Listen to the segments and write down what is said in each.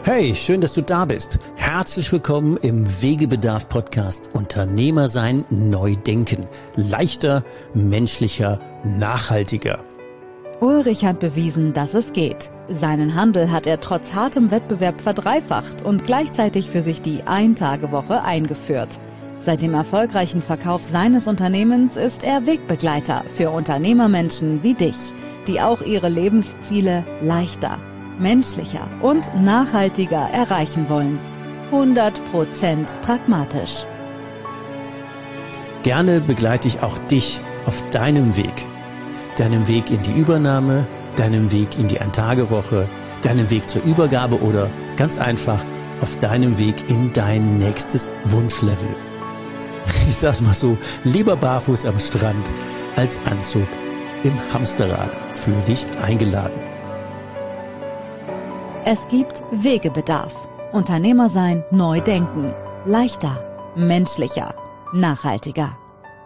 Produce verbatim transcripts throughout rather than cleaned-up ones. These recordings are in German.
Hey, schön, dass du da bist. Herzlich willkommen im Wegebedarf-Podcast Unternehmer sein, neu denken. Leichter, menschlicher, nachhaltiger. Ulrich hat bewiesen, dass es geht. Seinen Handel hat er trotz hartem Wettbewerb verdreifacht und gleichzeitig für sich die Ein-Tage-Woche eingeführt. Seit dem erfolgreichen Verkauf seines Unternehmens ist er Wegbegleiter für Unternehmermenschen wie dich, die auch ihre Lebensziele leichter, menschlicher und nachhaltiger erreichen wollen. hundert Prozent pragmatisch. Gerne begleite ich auch dich auf deinem Weg. Deinem Weg in die Übernahme, deinem Weg in die Ein-Tage-Woche, deinem Weg zur Übergabe oder ganz einfach auf deinem Weg in dein nächstes Wunschlevel. Ich sag's mal so, lieber barfuß am Strand als Anzug im Hamsterrad. Fühl dich eingeladen. Es gibt Wegebedarf. Unternehmer sein, neu denken. Leichter, menschlicher, nachhaltiger.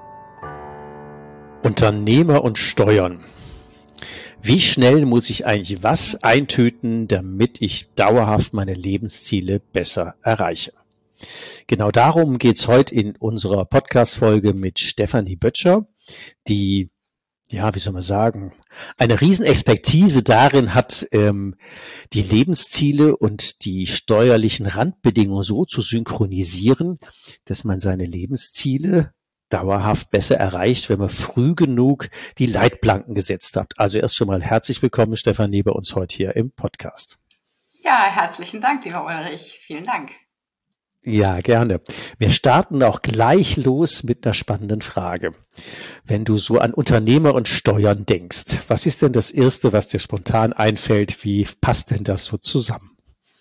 Unternehmer und Steuern. Wie schnell muss ich eigentlich was eintüten, damit ich dauerhaft meine Lebensziele besser erreiche? Genau darum geht's heute in unserer Podcast-Folge mit Stefanie Böttcher, die, ja, wie soll man sagen, eine Riesenexpertise darin hat, ähm, die Lebensziele und die steuerlichen Randbedingungen so zu synchronisieren, dass man seine Lebensziele dauerhaft besser erreicht, wenn man früh genug die Leitplanken gesetzt hat. Also erst schon mal herzlich willkommen, Stefanie, bei uns heute hier im Podcast. Ja, herzlichen Dank, lieber Ulrich. Vielen Dank. Ja, gerne. Wir starten auch gleich los mit einer spannenden Frage. Wenn du so an Unternehmer und Steuern denkst, was ist denn das Erste, was dir spontan einfällt? Wie passt denn das so zusammen?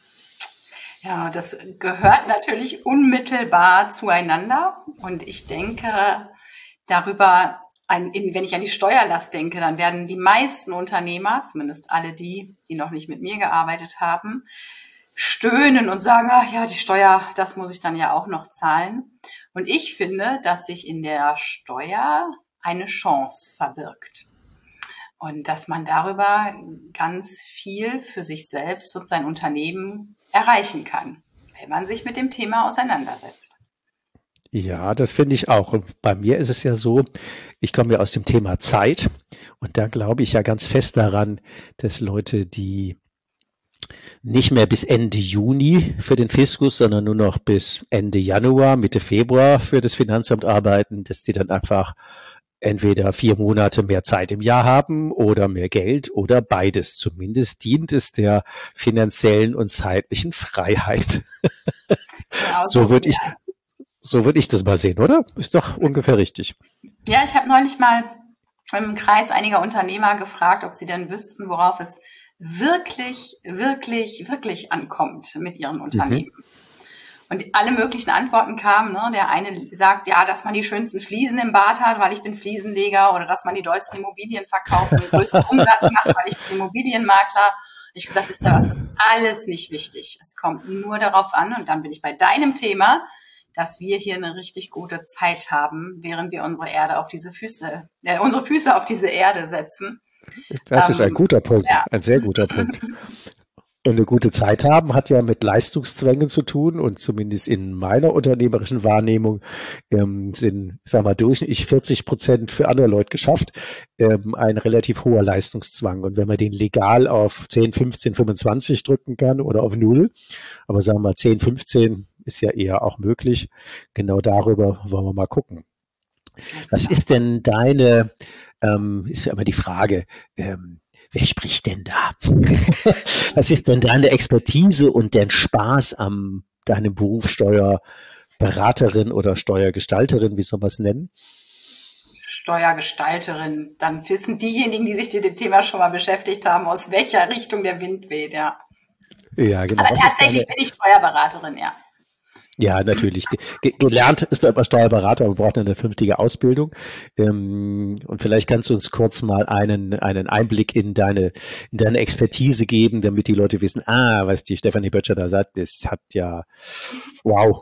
Ja, das gehört natürlich unmittelbar zueinander. Und ich denke darüber, ein, wenn ich an die Steuerlast denke, dann werden die meisten Unternehmer, zumindest alle die, die noch nicht mit mir gearbeitet haben, stöhnen und sagen, ach ja, die Steuer, das muss ich dann ja auch noch zahlen. Und ich finde, dass sich in der Steuer eine Chance verbirgt. Und dass man darüber ganz viel für sich selbst und sein Unternehmen erreichen kann, wenn man sich mit dem Thema auseinandersetzt. Ja, das finde ich auch. Und bei mir ist es ja so, ich komme ja aus dem Thema Zeit und da glaube ich ja ganz fest daran, dass Leute, die nicht mehr bis Ende Juni für den Fiskus, sondern nur noch bis Ende Januar, Mitte Februar für das Finanzamt arbeiten, dass die dann einfach entweder vier Monate mehr Zeit im Jahr haben oder mehr Geld oder beides. Zumindest dient es der finanziellen und zeitlichen Freiheit. Genau, so so würde ich, so würde ich das mal sehen, oder? Ist doch ungefähr richtig. Ja, ich habe neulich mal im Kreis einiger Unternehmer gefragt, ob sie denn wüssten, worauf es wirklich, wirklich, wirklich ankommt mit ihren Unternehmen. Mhm. Und alle möglichen Antworten kamen. Ne? Der eine sagt, ja, dass man die schönsten Fliesen im Bad hat, weil ich bin Fliesenleger, oder dass man die dollsten Immobilien verkauft und den größten Umsatz macht, weil ich bin Immobilienmakler. Ich gesagt, wisst ihr was, das ist alles nicht wichtig. Es kommt nur darauf an, und dann bin ich bei deinem Thema, dass wir hier eine richtig gute Zeit haben, während wir unsere Erde auf diese Füße, äh, unsere Füße auf diese Erde setzen. Das ähm, ist ein guter Punkt, ja. Ein sehr guter Punkt. Und eine gute Zeit haben hat ja mit Leistungszwängen zu tun, und zumindest in meiner unternehmerischen Wahrnehmung ähm, sind, sagen wir mal, durchschnittlich vierzig Prozent für andere Leute geschafft, ähm, ein relativ hoher Leistungszwang. Und wenn man den legal auf zehn, fünfzehn, fünfundzwanzig drücken kann oder auf null, aber sagen wir mal zehn, fünfzehn ist ja eher auch möglich, genau darüber wollen wir mal gucken. Was ist denn deine, ähm, ist ja immer die Frage, ähm, wer spricht denn da? Was ist denn deine Expertise und dein Spaß am deinem Beruf Steuerberaterin oder Steuergestalterin, wie soll man es nennen? Steuergestalterin, dann wissen diejenigen, die sich mit dem Thema schon mal beschäftigt haben, aus welcher Richtung der Wind weht, ja. Ja, genau. Aber tatsächlich bin ich Steuerberaterin, ja. Ja, natürlich. Ge- gelernt ist man aber Steuerberater, aber braucht eine vernünftige Ausbildung. Ähm, und vielleicht kannst du uns kurz mal einen einen Einblick in deine in deine Expertise geben, damit die Leute wissen, ah, was die Stefanie Böttcher da sagt, das hat ja, wow.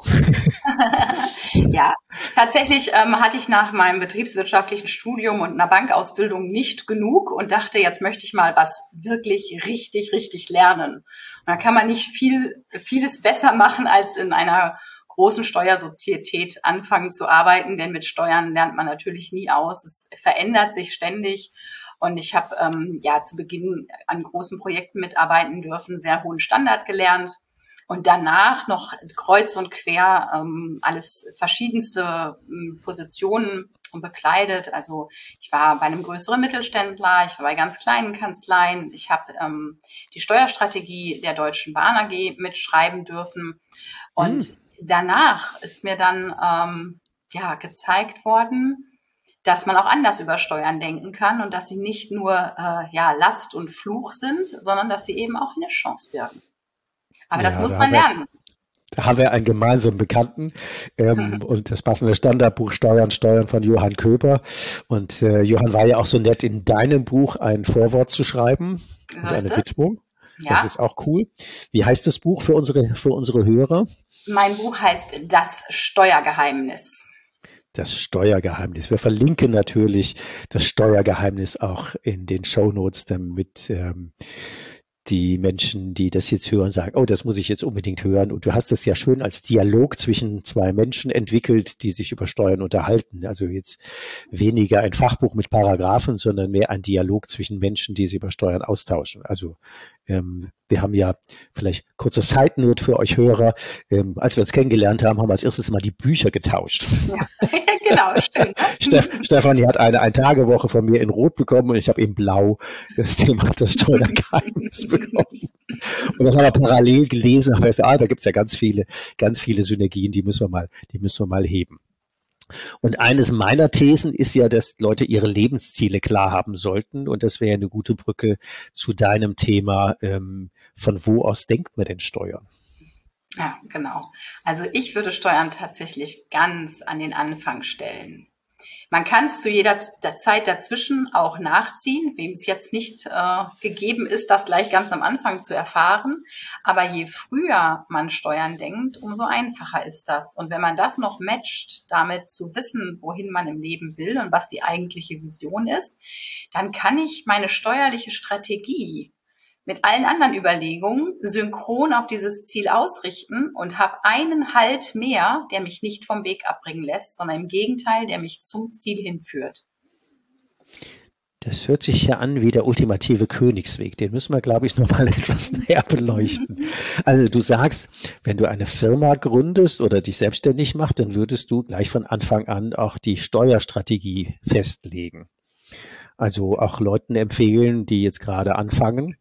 Ja, tatsächlich ähm, hatte ich nach meinem betriebswirtschaftlichen Studium und einer Bankausbildung nicht genug und dachte, jetzt möchte ich mal was wirklich richtig, richtig lernen. Da kann man nicht viel, vieles besser machen, als in einer großen Steuersozietät anfangen zu arbeiten, denn mit Steuern lernt man natürlich nie aus. Es verändert sich ständig. Und ich habe ähm, ja zu Beginn an großen Projekten mitarbeiten dürfen, sehr hohen Standard gelernt und danach noch kreuz und quer ähm, alles verschiedenste ähm, Positionen bekleidet. Also ich war bei einem größeren Mittelständler, ich war bei ganz kleinen Kanzleien, ich habe ähm, die Steuerstrategie der Deutschen Bahn A G mitschreiben dürfen und hm. danach ist mir dann ähm, ja gezeigt worden, dass man auch anders über Steuern denken kann und dass sie nicht nur äh, ja Last und Fluch sind, sondern dass sie eben auch eine Chance birgen. Aber ja, das muss da man lernen. Da haben wir einen gemeinsamen Bekannten ähm, mhm. und das passende Standardbuch Steuern, Steuern von Johann Köber. Und äh, Johann war ja auch so nett, in deinem Buch ein Vorwort zu schreiben so und eine Widmung. Ja. Das ist auch cool. Wie heißt das Buch für unsere, für unsere Hörer? Mein Buch heißt Das Steuergeheimnis. Das Steuergeheimnis. Wir verlinken natürlich das Steuergeheimnis auch in den Shownotes, damit ähm, die Menschen, die das jetzt hören, sagen, oh, das muss ich jetzt unbedingt hören. Und du hast es ja schön als Dialog zwischen zwei Menschen entwickelt, die sich über Steuern unterhalten. Also jetzt weniger ein Fachbuch mit Paragraphen, sondern mehr ein Dialog zwischen Menschen, die sich über Steuern austauschen. Also ähm, wir haben ja vielleicht kurze Side-Note für euch Hörer. Ähm, als wir uns kennengelernt haben, haben wir als erstes mal die Bücher getauscht. Ja, genau, stimmt. Steff, Stefanie hat eine Ein-Tage-Woche von mir in Rot bekommen und ich habe in Blau das Thema das Steuergeheimnis bekommen. Und das haben wir parallel gelesen, aber ich, ah, da gibt's ja ganz viele, ganz viele Synergien, die müssen wir mal, die müssen wir mal heben. Und eines meiner Thesen ist ja, dass Leute ihre Lebensziele klar haben sollten. Und das wäre eine gute Brücke zu deinem Thema. Ähm, von wo aus denkt man denn Steuern? Ja, genau. Also ich würde Steuern tatsächlich ganz an den Anfang stellen. Man kann es zu jeder Zeit dazwischen auch nachziehen, wem es jetzt nicht äh, gegeben ist, das gleich ganz am Anfang zu erfahren. Aber je früher man Steuern denkt, umso einfacher ist das. Und wenn man das noch matcht, damit zu wissen, wohin man im Leben will und was die eigentliche Vision ist, dann kann ich meine steuerliche Strategie mit allen anderen Überlegungen synchron auf dieses Ziel ausrichten und habe einen Halt mehr, der mich nicht vom Weg abbringen lässt, sondern im Gegenteil, der mich zum Ziel hinführt. Das hört sich ja an wie der ultimative Königsweg. Den müssen wir, glaube ich, noch mal etwas näher beleuchten. Also du sagst, wenn du eine Firma gründest oder dich selbstständig machst, dann würdest du gleich von Anfang an auch die Steuerstrategie festlegen. Also auch Leuten empfehlen, die jetzt gerade anfangen,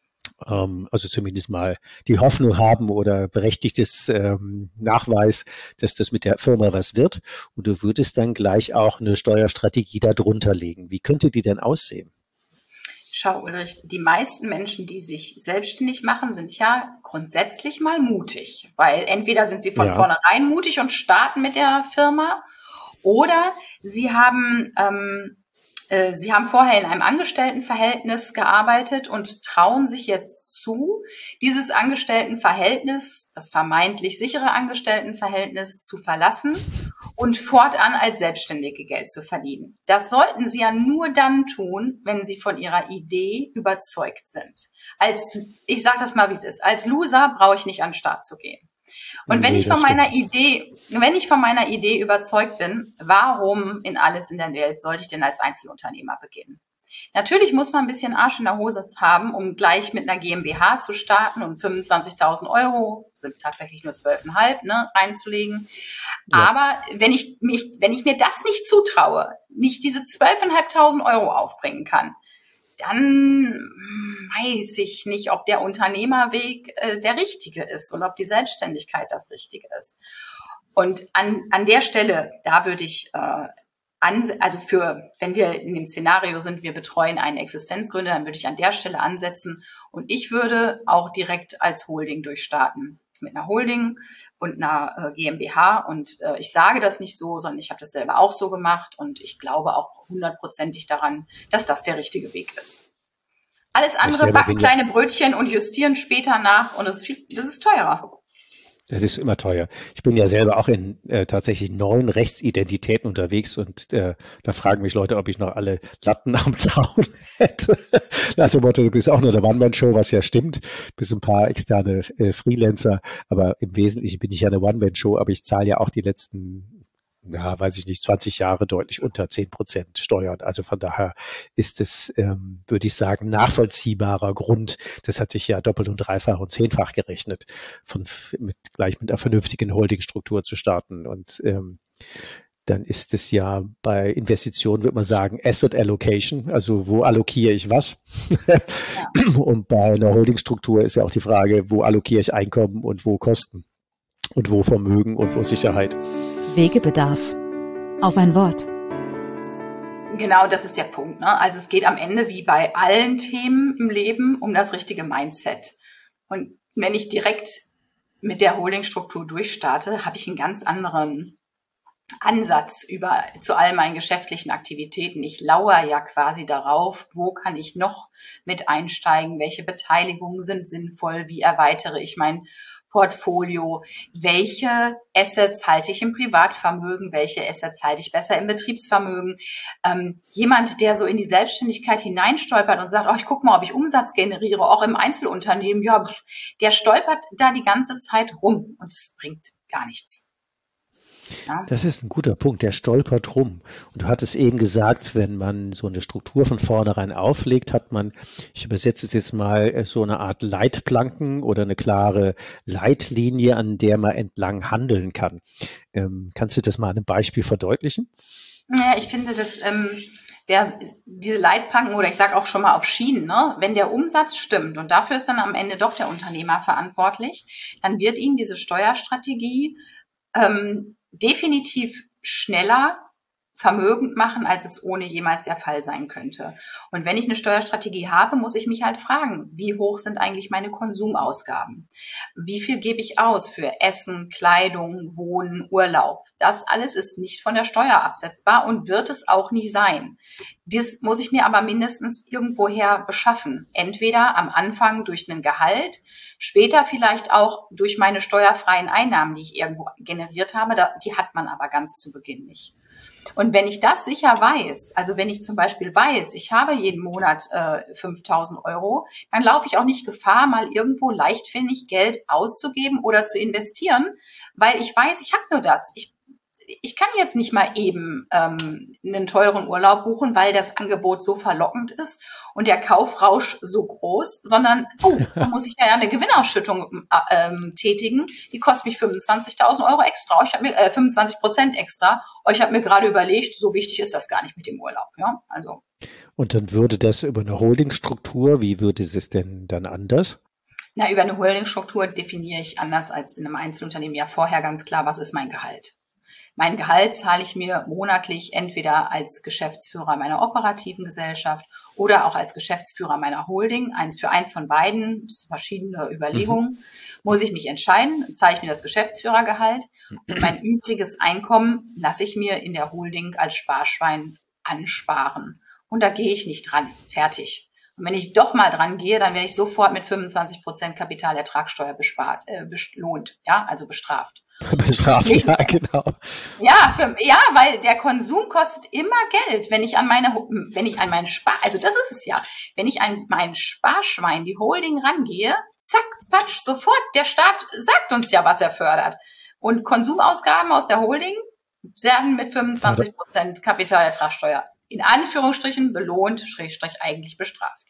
also zumindest mal die Hoffnung haben oder berechtigtes ähm, Nachweis, dass das mit der Firma was wird. Und du würdest dann gleich auch eine Steuerstrategie darunter legen. Wie könnte die denn aussehen? Schau, Ulrich, die meisten Menschen, die sich selbstständig machen, sind ja grundsätzlich mal mutig. Weil entweder sind sie von ja. vornherein mutig und starten mit der Firma oder sie haben... Ähm, Sie haben vorher in einem Angestelltenverhältnis gearbeitet und trauen sich jetzt zu, dieses Angestelltenverhältnis, das vermeintlich sichere Angestelltenverhältnis zu verlassen und fortan als Selbstständige Geld zu verdienen. Das sollten Sie ja nur dann tun, wenn Sie von Ihrer Idee überzeugt sind. Als, ich sage das mal, wie es ist, als Loser brauche ich nicht an den Start zu gehen. Und wenn nee, ich von meiner stimmt. Idee, wenn ich von meiner Idee überzeugt bin, warum in alles in der Welt sollte ich denn als Einzelunternehmer beginnen? Natürlich muss man ein bisschen Arsch in der Hose haben, um gleich mit einer GmbH zu starten und fünfundzwanzigtausend Euro, sind tatsächlich nur zwölf Komma fünf, ne, reinzulegen. Ja. Aber wenn ich mich, wenn ich mir das nicht zutraue, nicht diese zwölftausendfünfhundert Euro aufbringen kann, dann weiß ich nicht, ob der Unternehmerweg äh, der richtige ist und ob die Selbstständigkeit das Richtige ist. Und an, an der Stelle, da würde ich, äh, an, also für, wenn wir in dem Szenario sind, wir betreuen einen Existenzgründer, dann würde ich an der Stelle ansetzen und ich würde auch direkt als Holding durchstarten. Mit einer Holding und einer äh, GmbH und äh, ich sage das nicht so, sondern ich habe das selber auch so gemacht und ich glaube auch hundertprozentig daran, dass das der richtige Weg ist. Alles andere backen kleine Brötchen und justieren später nach und das ist, viel, das ist teurer. Das ist immer teuer. Ich bin ja selber auch in äh, tatsächlich neun Rechtsidentitäten unterwegs und äh, da fragen mich Leute, ob ich noch alle Latten am Zaun hätte. Also Motto, du bist auch nur der One-Man-Show, was ja stimmt, bis ein paar externe äh, Freelancer, aber im Wesentlichen bin ich ja eine One-Man-Show, aber ich zahle ja auch die letzten, ja, weiß ich nicht, zwanzig Jahre deutlich unter zehn Prozent Steuern. Also von daher ist es, ähm, würde ich sagen, nachvollziehbarer Grund. Das hat sich ja doppelt und dreifach und zehnfach gerechnet, von mit gleich mit einer vernünftigen Holdingstruktur zu starten. Und ähm, dann ist es ja bei Investitionen, würde man sagen, Asset Allocation, also wo allokiere ich was? Ja. Und bei einer Holdingstruktur ist ja auch die Frage, wo allokiere ich Einkommen und wo Kosten und wo Vermögen und wo Sicherheit. Wegebedarf. Auf ein Wort. Genau, das ist der Punkt, ne? Also es geht am Ende wie bei allen Themen im Leben um das richtige Mindset. Und wenn ich direkt mit der Holdingstruktur durchstarte, habe ich einen ganz anderen Ansatz über zu all meinen geschäftlichen Aktivitäten. Ich lauere ja quasi darauf, wo kann ich noch mit einsteigen, welche Beteiligungen sind sinnvoll, wie erweitere ich mein Portfolio, welche Assets halte ich im Privatvermögen, welche Assets halte ich besser im Betriebsvermögen. Ähm, jemand, der so in die Selbstständigkeit hineinstolpert und sagt, oh, ich gucke mal, ob ich Umsatz generiere, auch im Einzelunternehmen, ja, der stolpert da die ganze Zeit rum und es bringt gar nichts. Ja. Das ist ein guter Punkt, der stolpert rum. Und du hattest eben gesagt, wenn man so eine Struktur von vornherein auflegt, hat man, ich übersetze es jetzt mal, so eine Art Leitplanken oder eine klare Leitlinie, an der man entlang handeln kann. Ähm, kannst du das mal an einem Beispiel verdeutlichen? Ja, ich finde, dass ähm, der, diese Leitplanken oder ich sage auch schon mal auf Schienen, ne, wenn der Umsatz stimmt und dafür ist dann am Ende doch der Unternehmer verantwortlich, dann wird Ihnen diese Steuerstrategie ähm, definitiv schneller vermögend machen, als es ohne jemals der Fall sein könnte. Und wenn ich eine Steuerstrategie habe, muss ich mich halt fragen, wie hoch sind eigentlich meine Konsumausgaben? Wie viel gebe ich aus für Essen, Kleidung, Wohnen, Urlaub? Das alles ist nicht von der Steuer absetzbar und wird es auch nie sein. Das muss ich mir aber mindestens irgendwoher beschaffen. Entweder am Anfang durch einen Gehalt, später vielleicht auch durch meine steuerfreien Einnahmen, die ich irgendwo generiert habe. Die hat man aber ganz zu Beginn nicht. Und wenn ich das sicher weiß, also wenn ich zum Beispiel weiß, ich habe jeden Monat äh, fünftausend Euro, dann laufe ich auch nicht Gefahr, mal irgendwo leichtfindig Geld auszugeben oder zu investieren, weil ich weiß, ich habe nur das. Ich Ich kann jetzt nicht mal eben ähm, einen teuren Urlaub buchen, weil das Angebot so verlockend ist und der Kaufrausch so groß, sondern, oh, da muss ich ja eine Gewinnausschüttung äh, ähm, tätigen. Die kostet mich fünfundzwanzigtausend Euro extra. Ich habe mir äh, fünfundzwanzig Prozent extra. Ich habe mir gerade überlegt, so wichtig ist das gar nicht mit dem Urlaub. Ja, also. Und dann würde das über eine Holdingstruktur, wie würde es denn dann anders? Na, über eine Holdingstruktur definiere ich anders als in einem Einzelunternehmen ja vorher ganz klar, was ist mein Gehalt. Mein Gehalt zahle ich mir monatlich entweder als Geschäftsführer meiner operativen Gesellschaft oder auch als Geschäftsführer meiner Holding. Eins für eins von beiden, verschiedene Überlegungen. Mhm. Muss ich mich entscheiden, zahle ich mir das Geschäftsführergehalt und mein übriges Einkommen lasse ich mir in der Holding als Sparschwein ansparen. Und da gehe ich nicht dran. Fertig. Und wenn ich doch mal dran gehe, dann werde ich sofort mit fünfundzwanzig Prozent Kapitalertragssteuer bespart, äh, belohnt, ja, also bestraft. Bestraft, ja, genau. Ja, für, ja, weil der Konsum kostet immer Geld. Wenn ich an meine, wenn ich an meinen Spar, also das ist es ja, wenn ich an mein Sparschwein, die Holding rangehe, zack, patsch, sofort, der Staat sagt uns ja, was er fördert. Und Konsumausgaben aus der Holding werden mit fünfundzwanzig Prozent Kapitalertragssteuer in Anführungsstrichen belohnt, Schrägstrich eigentlich bestraft.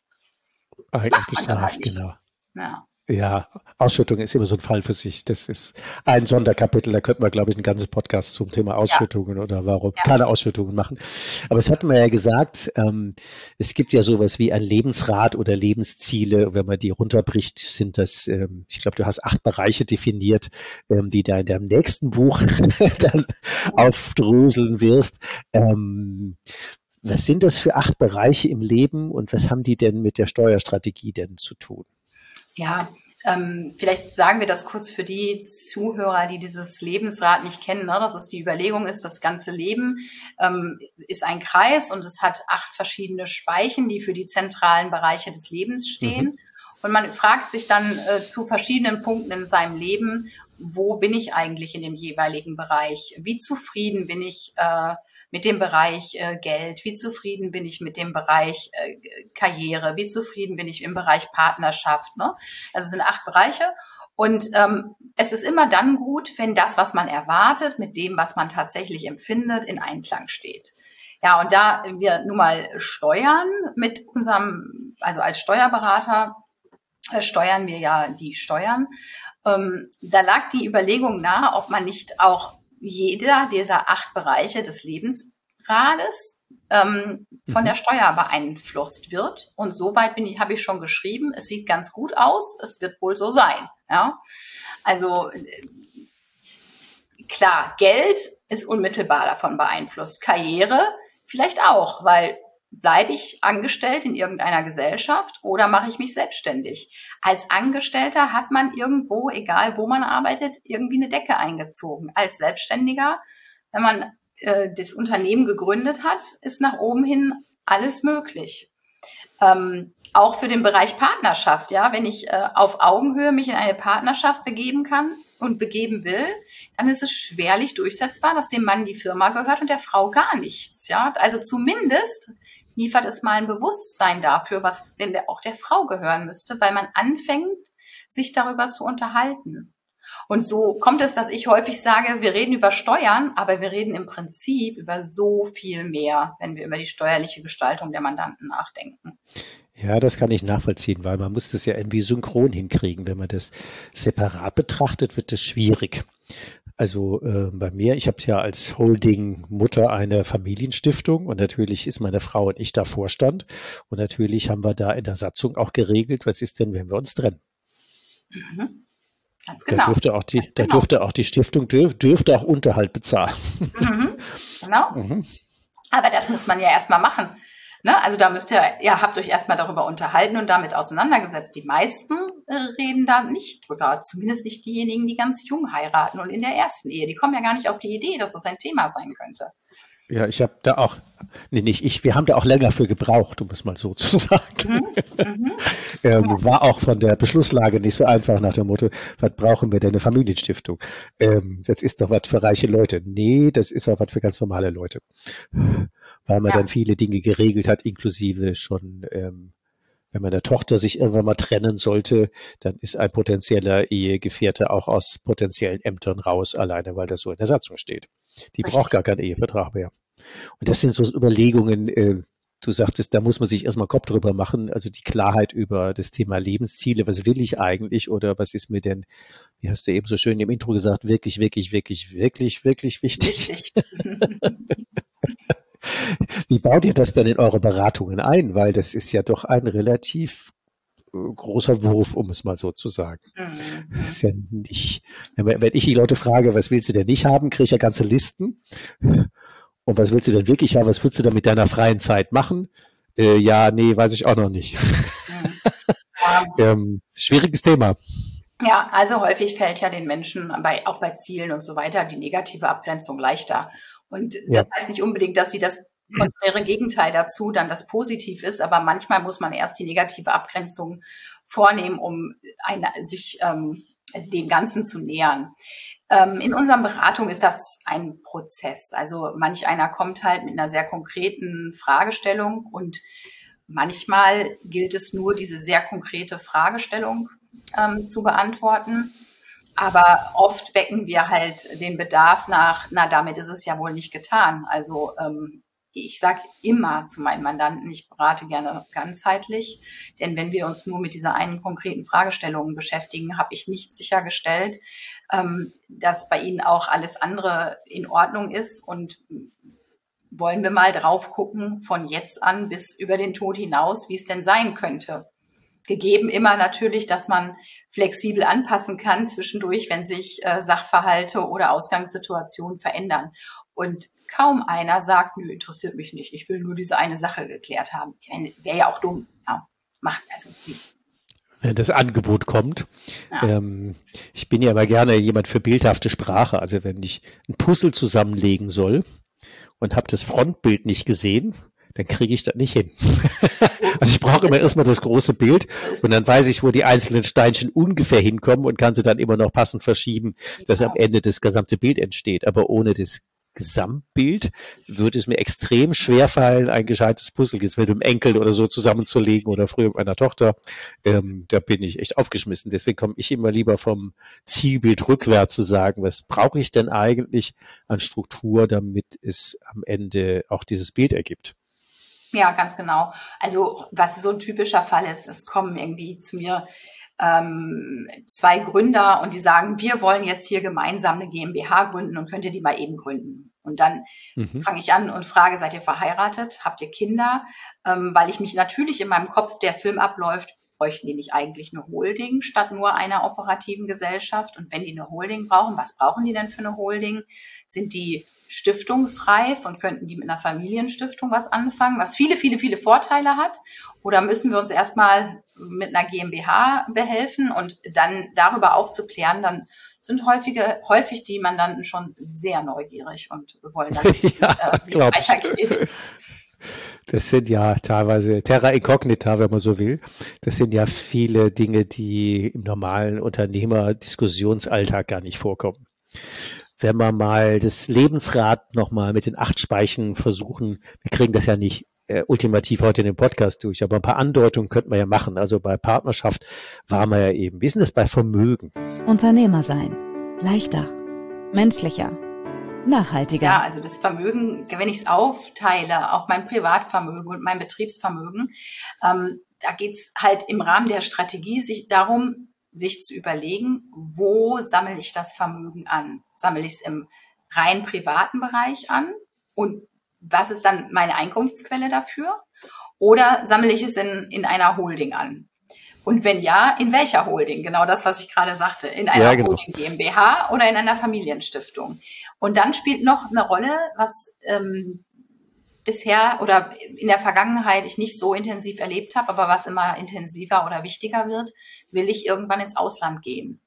Das eigentlich macht man bestraft, halt genau. Ja. Ja, Ausschüttung ist immer so ein Fall für sich. Das ist ein Sonderkapitel. Da könnten wir, glaube ich, ein ganzes Podcast zum Thema Ausschüttungen ja. oder warum ja. keine Ausschüttungen machen. Aber es hatten wir ja gesagt, ähm, es gibt ja sowas wie ein Lebensrat oder Lebensziele. Wenn man die runterbricht, sind das, ähm, ich glaube, du hast acht Bereiche definiert, ähm, die da in deinem nächsten Buch dann aufdröseln wirst. Ähm, was sind das für acht Bereiche im Leben und was haben die denn mit der Steuerstrategie denn zu tun? Ja, ähm, vielleicht sagen wir das kurz für die Zuhörer, die dieses Lebensrad nicht kennen. Ne? Das ist die Überlegung ist, das ganze Leben ähm, ist ein Kreis und es hat acht verschiedene Speichen, die für die zentralen Bereiche des Lebens stehen. Mhm. Und man fragt sich dann äh, zu verschiedenen Punkten in seinem Leben, wo bin ich eigentlich in dem jeweiligen Bereich? Wie zufrieden bin ich äh, mit dem Bereich äh, Geld? Wie zufrieden bin ich mit dem Bereich äh, Karriere? Wie zufrieden bin ich im Bereich Partnerschaft? Ne? Also es sind acht Bereiche. Und ähm, es ist immer dann gut, wenn das, was man erwartet, mit dem, was man tatsächlich empfindet, in Einklang steht. Ja, und da wir nun mal steuern mit unserem, also als Steuerberater äh, steuern wir ja die Steuern, ähm, da lag die Überlegung nahe, ob man nicht auch jeder dieser acht Bereiche des Lebensrades ähm, von der Steuer beeinflusst wird. Und soweit bin ich, habe ich schon geschrieben, es sieht ganz gut aus, es wird wohl so sein. Ja, also klar, Geld ist unmittelbar davon beeinflusst. Karriere vielleicht auch, weil bleibe ich angestellt in irgendeiner Gesellschaft oder mache ich mich selbstständig? Als Angestellter hat man irgendwo, egal wo man arbeitet, irgendwie eine Decke eingezogen. Als Selbstständiger, wenn man äh, das Unternehmen gegründet hat, ist nach oben hin alles möglich. Ähm, auch für den Bereich Partnerschaft, ja, wenn ich äh, auf Augenhöhe mich in eine Partnerschaft begeben kann und begeben will, dann ist es schwerlich durchsetzbar, dass dem Mann die Firma gehört und der Frau gar nichts, ja. Also zumindest liefert es mal ein Bewusstsein dafür, was denn auch der Frau gehören müsste, weil man anfängt, sich darüber zu unterhalten. Und so kommt es, dass ich häufig sage, wir reden über Steuern, aber wir reden im Prinzip über so viel mehr, wenn wir über die steuerliche Gestaltung der Mandanten nachdenken. Ja, das kann ich nachvollziehen, weil man muss das ja irgendwie synchron hinkriegen. Wenn man das separat betrachtet, wird das schwierig. Also äh, bei mir, ich habe ja als Holding-Mutter eine Familienstiftung und natürlich ist meine Frau und ich da Vorstand. Und natürlich haben wir da in der Satzung auch geregelt, was ist denn, wenn wir uns trennen. Mhm. Ganz genau. Da dürfte auch die, Ganz da genau. dürfte auch die Stiftung dürf, dürfte auch Unterhalt bezahlen. Mhm. Genau. Mhm. Aber das muss man ja erstmal machen. Ne? Also da müsst ihr, ihr habt euch erstmal darüber unterhalten und damit auseinandergesetzt. Die meisten äh, reden da nicht drüber. Zumindest nicht diejenigen, die ganz jung heiraten und in der ersten Ehe. Die kommen ja gar nicht auf die Idee, dass das ein Thema sein könnte. Ja, ich habe da auch, nee, nicht ich, wir haben da auch länger für gebraucht, um es mal so zu sagen. Mhm. Mhm. ähm, war auch von der Beschlusslage nicht so einfach nach dem Motto, was brauchen wir denn eine Familienstiftung? Ähm, das ist doch was für reiche Leute. Nee, das ist auch was für ganz normale Leute. Weil man Ja. dann viele Dinge geregelt hat, inklusive schon, ähm, wenn meine Tochter sich irgendwann mal trennen sollte, dann ist ein potenzieller Ehegefährte auch aus potenziellen Ämtern raus, alleine weil das so in der Satzung steht. Die Richtig. braucht gar keinen Ehevertrag mehr. Und das sind so Überlegungen, äh, du sagtest, da muss man sich erstmal Kopf drüber machen, also die Klarheit über das Thema Lebensziele, was will ich eigentlich oder was ist mir denn, wie hast du eben so schön im Intro gesagt, wirklich, wirklich, wirklich, wirklich, wirklich wichtig. Richtig. Wie baut ihr das denn in eure Beratungen ein? Weil das ist ja doch ein relativ äh, großer Wurf, um es mal so zu sagen. Mhm. Das ist ja nicht, wenn, man- wenn ich die Leute frage, was willst du denn nicht haben, kriege ich ja ganze Listen. Und was willst du denn wirklich haben? Was willst du denn mit deiner freien Zeit machen? Äh, ja, nee, weiß ich auch noch nicht. Mhm. Ja. ähm, schwieriges Thema. Ja, also häufig fällt ja den Menschen bei, auch bei Zielen und so weiter die negative Abgrenzung leichter. Und das Ja. heißt nicht unbedingt, dass sie das konträre Gegenteil dazu dann das positiv ist, aber manchmal muss man erst die negative Abgrenzung vornehmen, um eine, sich ähm, dem Ganzen zu nähern. Ähm, in unserer Beratung ist das ein Prozess. Also manch einer kommt halt mit einer sehr konkreten Fragestellung und manchmal gilt es nur, diese sehr konkrete Fragestellung ähm, zu beantworten. Aber oft wecken wir halt den Bedarf nach, na, damit ist es ja wohl nicht getan. Also ähm, ich sage immer zu meinen Mandanten, ich berate gerne ganzheitlich, denn wenn wir uns nur mit dieser einen konkreten Fragestellung beschäftigen, habe ich nicht sichergestellt, ähm, dass bei Ihnen auch alles andere in Ordnung ist. Und wollen wir mal drauf gucken, von jetzt an bis über den Tod hinaus, wie es denn sein könnte. Gegeben immer natürlich, dass man flexibel anpassen kann zwischendurch, wenn sich äh, Sachverhalte oder Ausgangssituationen verändern. Und kaum einer sagt, nö, interessiert mich nicht, ich will nur diese eine Sache geklärt haben. Wäre ja auch dumm. Ja. Macht also die. Wenn das Angebot kommt. Ja. Ähm, ich bin ja immer gerne jemand für bildhafte Sprache. Also wenn ich ein Puzzle zusammenlegen soll und habe das Frontbild nicht gesehen, dann kriege ich das nicht hin. Also ich brauche immer erstmal das große Bild und dann weiß ich, wo die einzelnen Steinchen ungefähr hinkommen und kann sie dann immer noch passend verschieben, dass am Ende das gesamte Bild entsteht. Aber ohne das Gesamtbild würde es mir extrem schwer fallen, ein gescheites Puzzle jetzt mit dem Enkel oder so zusammenzulegen oder früher mit meiner Tochter. Ähm, da bin ich echt aufgeschmissen. Deswegen komme ich immer lieber vom Zielbild rückwärts zu sagen, was brauche ich denn eigentlich an Struktur, damit es am Ende auch dieses Bild ergibt. Ja, ganz genau. Also was so ein typischer Fall ist, es kommen irgendwie zu mir ähm, zwei Gründer und die sagen, wir wollen jetzt hier gemeinsam eine GmbH gründen und könnt ihr die mal eben gründen? Und dann mhm. fange ich an und frage, seid ihr verheiratet? Habt ihr Kinder? Ähm, weil ich mich natürlich in meinem Kopf, der Film abläuft, bräuchten die nicht eigentlich eine Holding statt nur einer operativen Gesellschaft? Und wenn die eine Holding brauchen, was brauchen die denn für eine Holding? Sind die stiftungsreif und könnten die mit einer Familienstiftung was anfangen, was viele, viele, viele Vorteile hat? Oder müssen wir uns erstmal mit einer GmbH behelfen und dann darüber aufzuklären, dann sind häufige, häufig die Mandanten schon sehr neugierig und wollen dann wissen, ja, äh, wie es weitergeht. Das sind ja teilweise Terra Incognita, wenn man so will. Das sind ja viele Dinge, die im normalen Unternehmerdiskussionsalltag gar nicht vorkommen. Wenn wir mal das Lebensrad nochmal mit den acht Speichen versuchen, wir kriegen das ja nicht äh, ultimativ heute in dem Podcast durch, aber ein paar Andeutungen könnten wir ja machen. Also bei Partnerschaft waren wir ja eben. Wie ist denn das bei Vermögen? Unternehmer sein. Leichter. Menschlicher. Nachhaltiger. Ja, also das Vermögen, wenn ich es aufteile auf mein Privatvermögen und mein Betriebsvermögen, ähm, da geht's halt im Rahmen der Strategie sich darum, sich zu überlegen, wo sammle ich das Vermögen an? Sammle ich es im rein privaten Bereich an? Und was ist dann meine Einkunftsquelle dafür? Oder sammle ich es in, in einer Holding an? Und wenn ja, in welcher Holding? Genau das, was ich gerade sagte. In einer ja, genau. Holding GmbH oder in einer Familienstiftung. Und dann spielt noch eine Rolle, was ähm, bisher oder in der Vergangenheit ich nicht so intensiv erlebt habe, aber was immer intensiver oder wichtiger wird, will ich irgendwann ins Ausland gehen.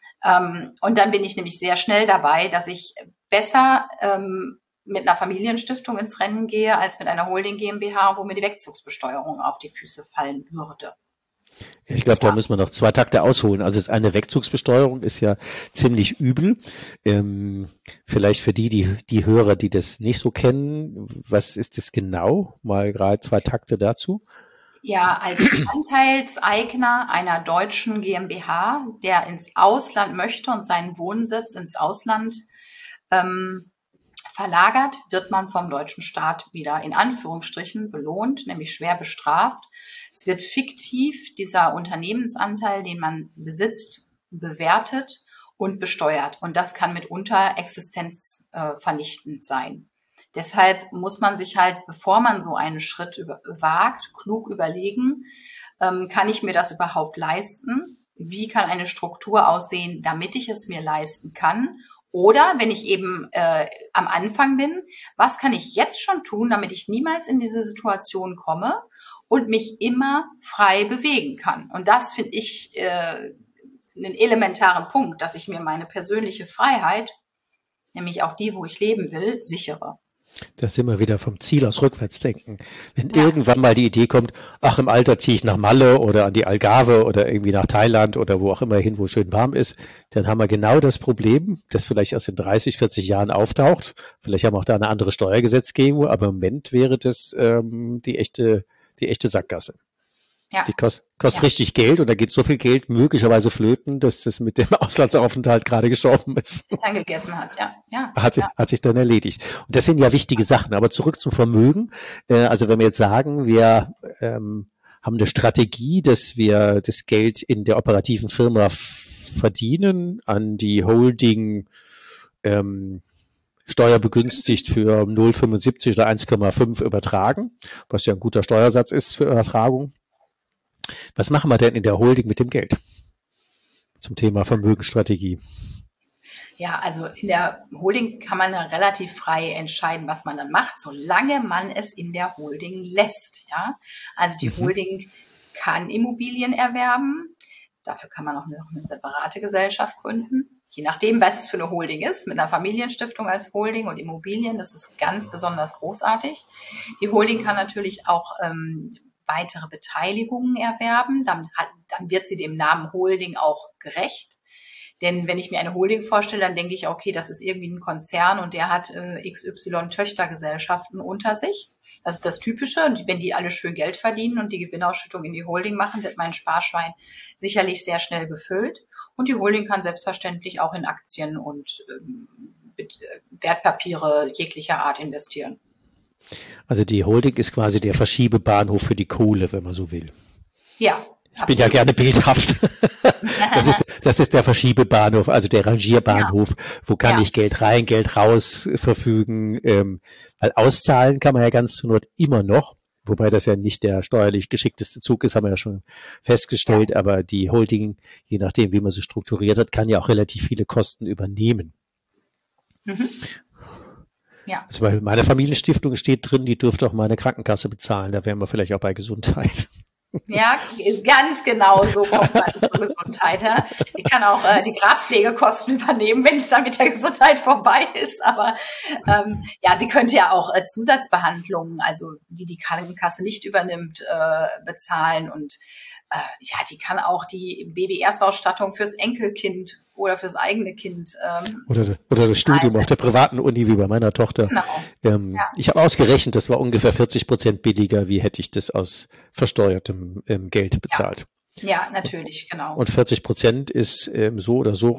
Ähm, und dann bin ich nämlich sehr schnell dabei, dass ich besser ähm, mit einer Familienstiftung ins Rennen gehe, als mit einer Holding GmbH, wo mir die Wegzugsbesteuerung auf die Füße fallen würde. Ich glaube, da müssen wir noch zwei Takte ausholen. Also das eine Wegzugsbesteuerung ist ja ziemlich übel. Ähm, vielleicht für die, die, die Hörer, die das nicht so kennen, was ist das genau? Mal gerade zwei Takte dazu. Ja, als Anteilseigner einer deutschen GmbH, der ins Ausland möchte und seinen Wohnsitz ins Ausland ähm, verlagert, wird man vom deutschen Staat wieder in Anführungsstrichen belohnt, nämlich schwer bestraft. Es wird fiktiv dieser Unternehmensanteil, den man besitzt, bewertet und besteuert. Und das kann mitunter existenzvernichtend äh, sein. Deshalb muss man sich halt, bevor man so einen Schritt über, wagt, klug überlegen, ähm, kann ich mir das überhaupt leisten? Wie kann eine Struktur aussehen, damit ich es mir leisten kann? Oder wenn ich eben äh, am Anfang bin, was kann ich jetzt schon tun, damit ich niemals in diese Situation komme und mich immer frei bewegen kann? Und das finde ich äh, einen elementaren Punkt, dass ich mir meine persönliche Freiheit, nämlich auch die, wo ich leben will, sichere. Da sind wir wieder vom Ziel aus rückwärts denken. Wenn ja. irgendwann mal die Idee kommt, ach, im Alter ziehe ich nach Malle oder an die Algarve oder irgendwie nach Thailand oder wo auch immer hin, wo schön warm ist, dann haben wir genau das Problem, das vielleicht erst in dreißig, vierzig Jahren auftaucht. Vielleicht haben wir auch da eine andere Steuergesetzgebung, aber im Moment wäre das ähm, die echte, die echte Sackgasse. Ja. Die kost, kostet ja. richtig Geld und da geht so viel Geld möglicherweise flöten, dass das mit dem Auslandsaufenthalt gerade gestorben ist. Dann gegessen hat, ja. ja. Hat, ja. hat sich dann erledigt. Und das sind ja wichtige Sachen. Aber zurück zum Vermögen. Äh, also wenn wir jetzt sagen, wir ähm, haben eine Strategie, dass wir das Geld in der operativen Firma f- verdienen, an die Holding ähm, steuerbegünstigt für null Komma fünfundsiebzig oder eins Komma fünf übertragen, was ja ein guter Steuersatz ist für Übertragung. Was machen wir denn in der Holding mit dem Geld? Zum Thema Vermögensstrategie. Ja, also in der Holding kann man relativ frei entscheiden, was man dann macht, solange man es in der Holding lässt. Ja, also die mhm. Holding kann Immobilien erwerben. Dafür kann man auch eine, eine separate Gesellschaft gründen. je nachdem, was es für eine Holding ist, mit einer Familienstiftung als Holding und Immobilien, das ist ganz besonders großartig. Die Holding kann natürlich auch ähm, weitere Beteiligungen erwerben, dann, hat, dann wird sie dem Namen Holding auch gerecht. Denn wenn ich mir eine Holding vorstelle, dann denke ich, okay, das ist irgendwie ein Konzern und der hat äh, X Y Töchtergesellschaften unter sich. Das ist das Typische. Und wenn die alle schön Geld verdienen und die Gewinnausschüttung in die Holding machen, wird mein Sparschwein sicherlich sehr schnell gefüllt. Und die Holding kann selbstverständlich auch in Aktien und ähm, Wertpapiere jeglicher Art investieren. Also die Holding ist quasi der Verschiebebahnhof für die Kohle, wenn man so will. Ja. Ich bin ja gerne bildhaft. Das ist, das ist der Verschiebebahnhof, also der Rangierbahnhof. Ja. Wo kann ja. ich Geld rein, Geld raus verfügen? Ähm, weil auszahlen kann man ja ganz zur Not immer noch. Wobei das ja nicht der steuerlich geschickteste Zug ist, haben wir ja schon festgestellt. Ja. Aber die Holding, je nachdem, wie man sie strukturiert hat, kann ja auch relativ viele Kosten übernehmen. Mhm. Ja. Also bei meiner Familienstiftung steht drin, die dürfte auch meine Krankenkasse bezahlen. Da wären wir vielleicht auch bei Gesundheit. Ja, ganz genau so kommt man zur Gesundheit. Ja. Ich kann auch äh, die Grabpflegekosten übernehmen, wenn es dann mit der Gesundheit vorbei ist. Aber ähm, ja, sie könnte ja auch äh, Zusatzbehandlungen, also die die Krankenkasse nicht übernimmt, äh, bezahlen. Und äh, ja, die kann auch die Baby-Erstausstattung fürs Enkelkind oder fürs eigene Kind. Ähm, oder, oder das Studium auf der privaten Uni wie bei meiner Tochter. Genau. Ähm, ja. Ich habe ausgerechnet, das war ungefähr vierzig Prozent billiger, wie hätte ich das aus versteuertem ähm, Geld bezahlt. Ja. ja, natürlich, genau. Und vierzig Prozent ist ähm, so oder so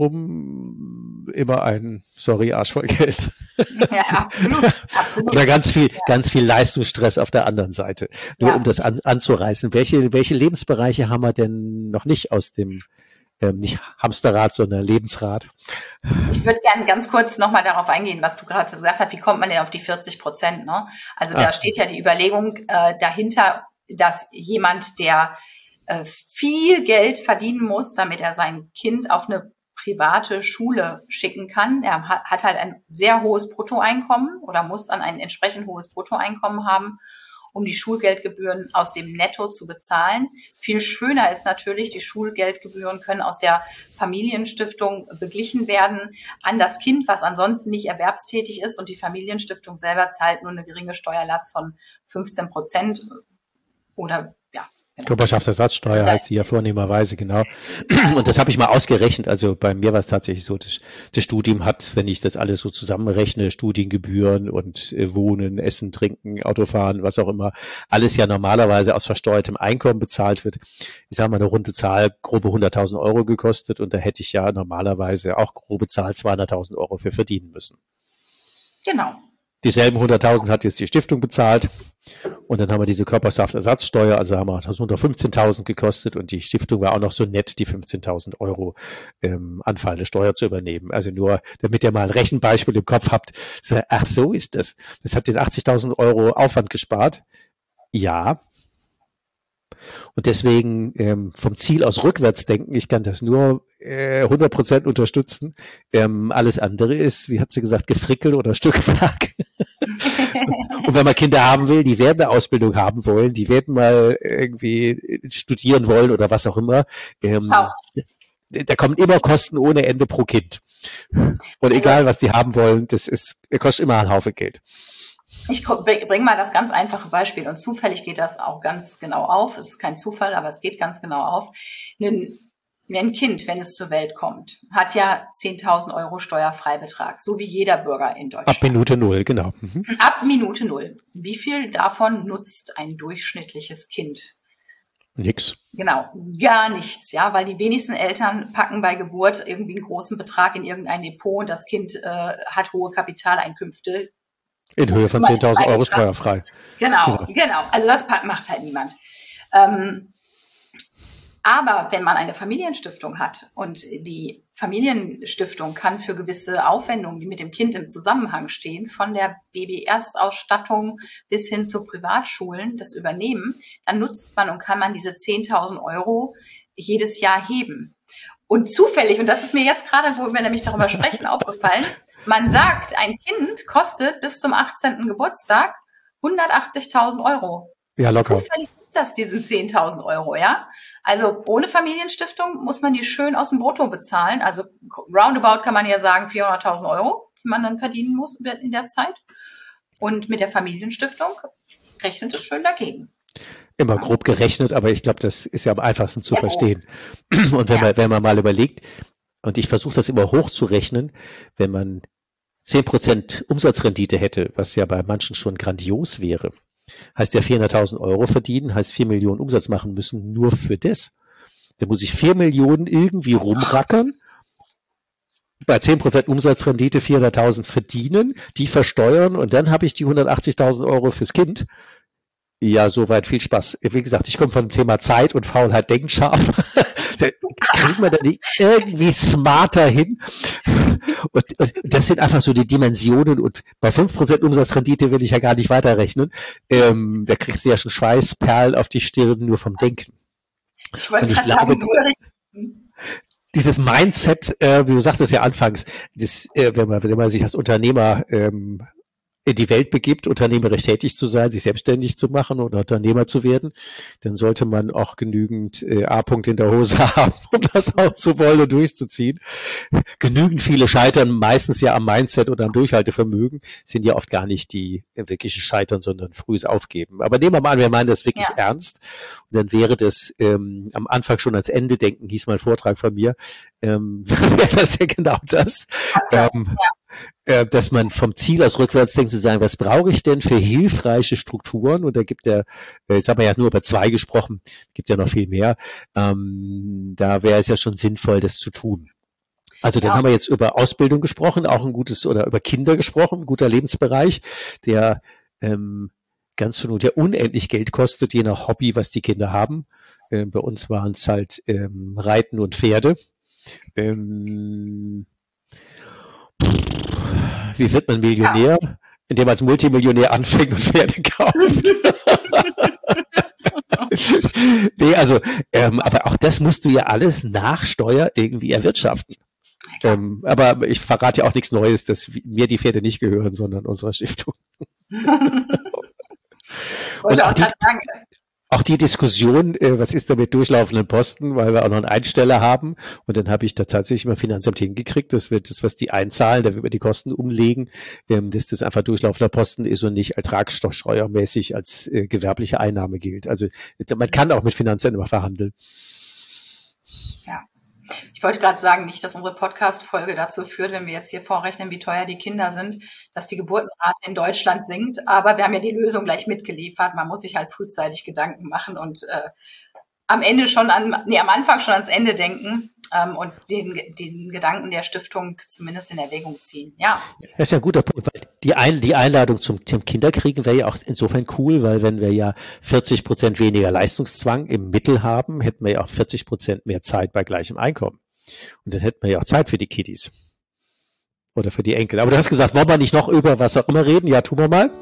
rum immer ein, sorry, Arsch voll Geld. Ja, absolut. absolut. Oder ganz viel, ja. ganz viel Leistungsstress auf der anderen Seite. Nur ja. um das an, anzureißen. Welche, welche Lebensbereiche haben wir denn noch nicht aus dem Ähm, nicht Hamsterrad, sondern Lebensrad. Ich würde gerne ganz kurz nochmal darauf eingehen, was du gerade gesagt hast. Wie kommt man denn auf die vierzig Prozent? Ne? Also ah. da steht ja die Überlegung äh, dahinter, dass jemand, der äh, viel Geld verdienen muss, damit er sein Kind auf eine private Schule schicken kann. Er hat, hat halt ein sehr hohes Bruttoeinkommen oder muss dann ein entsprechend hohes Bruttoeinkommen haben, um die Schulgeldgebühren aus dem Netto zu bezahlen. Viel schöner ist natürlich, die Schulgeldgebühren können aus der Familienstiftung beglichen werden an das Kind, was ansonsten nicht erwerbstätig ist, und die Familienstiftung selber zahlt nur eine geringe Steuerlast von fünfzehn Prozent oder ja. Genau. Körperschaftsersatzsteuer heißt die ja vornehmerweise, genau. Und das habe ich mal ausgerechnet. Also bei mir war es tatsächlich so, das, das Studium hat, wenn ich das alles so zusammenrechne, Studiengebühren und äh, Wohnen, Essen, Trinken, Autofahren, was auch immer, alles ja normalerweise aus versteuertem Einkommen bezahlt wird. Ich sage mal, eine runde Zahl, grobe hunderttausend Euro gekostet, und da hätte ich ja normalerweise auch grobe Zahl zweihunderttausend Euro für verdienen müssen. Genau. Dieselben hunderttausend hat jetzt die Stiftung bezahlt. Und dann haben wir diese Körperschaftsersatzsteuer, also haben wir das unter fünfzehntausend gekostet, und die Stiftung war auch noch so nett, die fünfzehntausend Euro ähm, anfallende Steuer zu übernehmen. Also nur, damit ihr mal ein Rechenbeispiel im Kopf habt. Ach, so ist das. Das hat den achtzigtausend Euro Aufwand gespart. Ja. Und deswegen ähm, vom Ziel aus rückwärts denken, ich kann das nur äh, hundert Prozent unterstützen. Ähm, alles andere ist, wie hat sie gesagt, Gefrickel oder Stückwerk. Und wenn man Kinder haben will, die werden eine Ausbildung haben wollen, die werden mal irgendwie studieren wollen oder was auch immer, ähm, da kommen immer Kosten ohne Ende pro Kind. Und egal, was die haben wollen, das ist, kostet immer einen Haufen Geld. Ich bringe mal das ganz einfache Beispiel, und zufällig geht das auch ganz genau auf. Es ist kein Zufall, aber es geht ganz genau auf. Ein, ein Kind, wenn es zur Welt kommt, hat ja zehntausend Euro Steuerfreibetrag, so wie jeder Bürger in Deutschland. Ab Minute null, genau. Mhm. Ab Minute null. Wie viel davon nutzt ein durchschnittliches Kind? Nix. Genau, gar nichts, ja, weil die wenigsten Eltern packen bei Geburt irgendwie einen großen Betrag in irgendein Depot, und das Kind äh, hat hohe Kapitaleinkünfte. In Höhe von zehntausend Euro steuerfrei. Genau, genau, genau. Also das macht halt niemand. Ähm, aber wenn man eine Familienstiftung hat, und die Familienstiftung kann für gewisse Aufwendungen, die mit dem Kind im Zusammenhang stehen, von der Baby-Erstausstattung bis hin zu Privatschulen, das übernehmen, dann nutzt man und kann man diese zehntausend Euro jedes Jahr heben. Und zufällig, und das ist mir jetzt gerade, wo wir nämlich darüber sprechen, aufgefallen, man sagt, ein Kind kostet bis zum achtzehnten Geburtstag hundertachtzigtausend Euro. Ja, locker. Zufällig sind das diesen zehntausend Euro, ja. Also ohne Familienstiftung muss man die schön aus dem Brutto bezahlen. Also roundabout kann man ja sagen vierhunderttausend Euro, die man dann verdienen muss in der Zeit. Und mit der Familienstiftung rechnet es schön dagegen. Immer grob gerechnet, aber ich glaube, das ist ja am einfachsten zu ja, verstehen. Und wenn, ja. man, wenn man mal überlegt, und ich versuche das immer hochzurechnen, wenn man zehn Prozent Umsatzrendite hätte, was ja bei manchen schon grandios wäre, heißt ja vierhunderttausend Euro verdienen, heißt vier Millionen Umsatz machen müssen, nur für das. Da muss ich vier Millionen irgendwie rumrackern, bei zehn Prozent Umsatzrendite vierhunderttausend verdienen, die versteuern und dann habe ich die hundertachtzigtausend Euro fürs Kind. Ja, soweit viel Spaß. Wie gesagt, ich komme vom Thema Zeit und Faulheit denkscharf. Kriegen wir da nicht irgendwie smarter hin? Und, und das sind einfach so die Dimensionen. Und bei fünf Prozent Umsatzrendite will ich ja gar nicht weiterrechnen. Ähm, da kriegst du ja schon Schweißperlen auf die Stirn nur vom Denken. Ich wollte gerade sagen, dieses Mindset, äh, wie du sagtest ja anfangs, das, äh, wenn man, wenn man sich als Unternehmer ähm, in die Welt begibt, unternehmerisch tätig zu sein, sich selbstständig zu machen oder Unternehmer zu werden, dann sollte man auch genügend äh, A-Punkt in der Hose haben, um das auch zu wollen und durchzuziehen. Genügend viele scheitern meistens ja am Mindset oder am Durchhaltevermögen, sind ja oft gar nicht die äh, wirklichen Scheitern, sondern frühes Aufgeben. Aber nehmen wir mal an, wir meinen das wirklich ja. ernst. Und dann wäre das ähm, am Anfang schon ans Ende denken, hieß mal ein Vortrag von mir, ähm, wäre das ja genau das. das ähm, ja. Dass man vom Ziel aus rückwärts denkt, zu sagen, was brauche ich denn für hilfreiche Strukturen? Und da gibt er, jetzt haben wir ja nur über zwei gesprochen, gibt ja noch viel mehr. Ähm, da wäre es ja schon sinnvoll, das zu tun. Also dann ja. haben wir jetzt über Ausbildung gesprochen, auch ein gutes, oder über Kinder gesprochen, ein guter Lebensbereich, der ähm, ganz zur Not ja unendlich Geld kostet, je nach Hobby, was die Kinder haben. Ähm, bei uns waren es halt ähm, Reiten und Pferde. Ähm, Wie wird man Millionär? Ja. Indem man als Multimillionär anfängt und Pferde kauft. Nee, also, ähm, aber auch das musst du ja alles nach Steuer irgendwie erwirtschaften. Ähm, aber ich verrate ja auch nichts Neues, dass mir die Pferde nicht gehören, sondern unserer Stiftung. Und auch die, auch die Diskussion, äh, was ist da mit durchlaufenden Posten, weil wir auch noch einen Einsteller haben. Und dann habe ich da tatsächlich immer Finanzamt hingekriegt, dass wir das, was die einzahlen, da wir die Kosten umlegen, ähm, dass das einfach durchlaufender Posten ist und nicht ertragssteuermäßig als äh, gewerbliche Einnahme gilt. Also man kann auch mit Finanzämtern immer verhandeln. Ja. Ich wollte gerade sagen, nicht, dass unsere Podcast-Folge dazu führt, wenn wir jetzt hier vorrechnen, wie teuer die Kinder sind, dass die Geburtenrate in Deutschland sinkt. Aber wir haben ja die Lösung gleich mitgeliefert. Man muss sich halt frühzeitig Gedanken machen und äh, am Ende schon an, nee, am Anfang schon ans Ende denken ähm, und den, den Gedanken der Stiftung zumindest in Erwägung ziehen. Ja. Das ist ja ein guter Punkt. Weil die, Ein, die Einladung zum, zum Kinderkriegen wäre ja auch insofern cool, weil wenn wir ja vierzig Prozent weniger Leistungszwang im Mittel haben, hätten wir ja auch vierzig Prozent mehr Zeit bei gleichem Einkommen. Und dann hätten wir ja auch Zeit für die Kiddies. Oder für die Enkel. Aber du hast gesagt, wollen wir nicht noch über was auch immer reden? Ja, tun wir mal.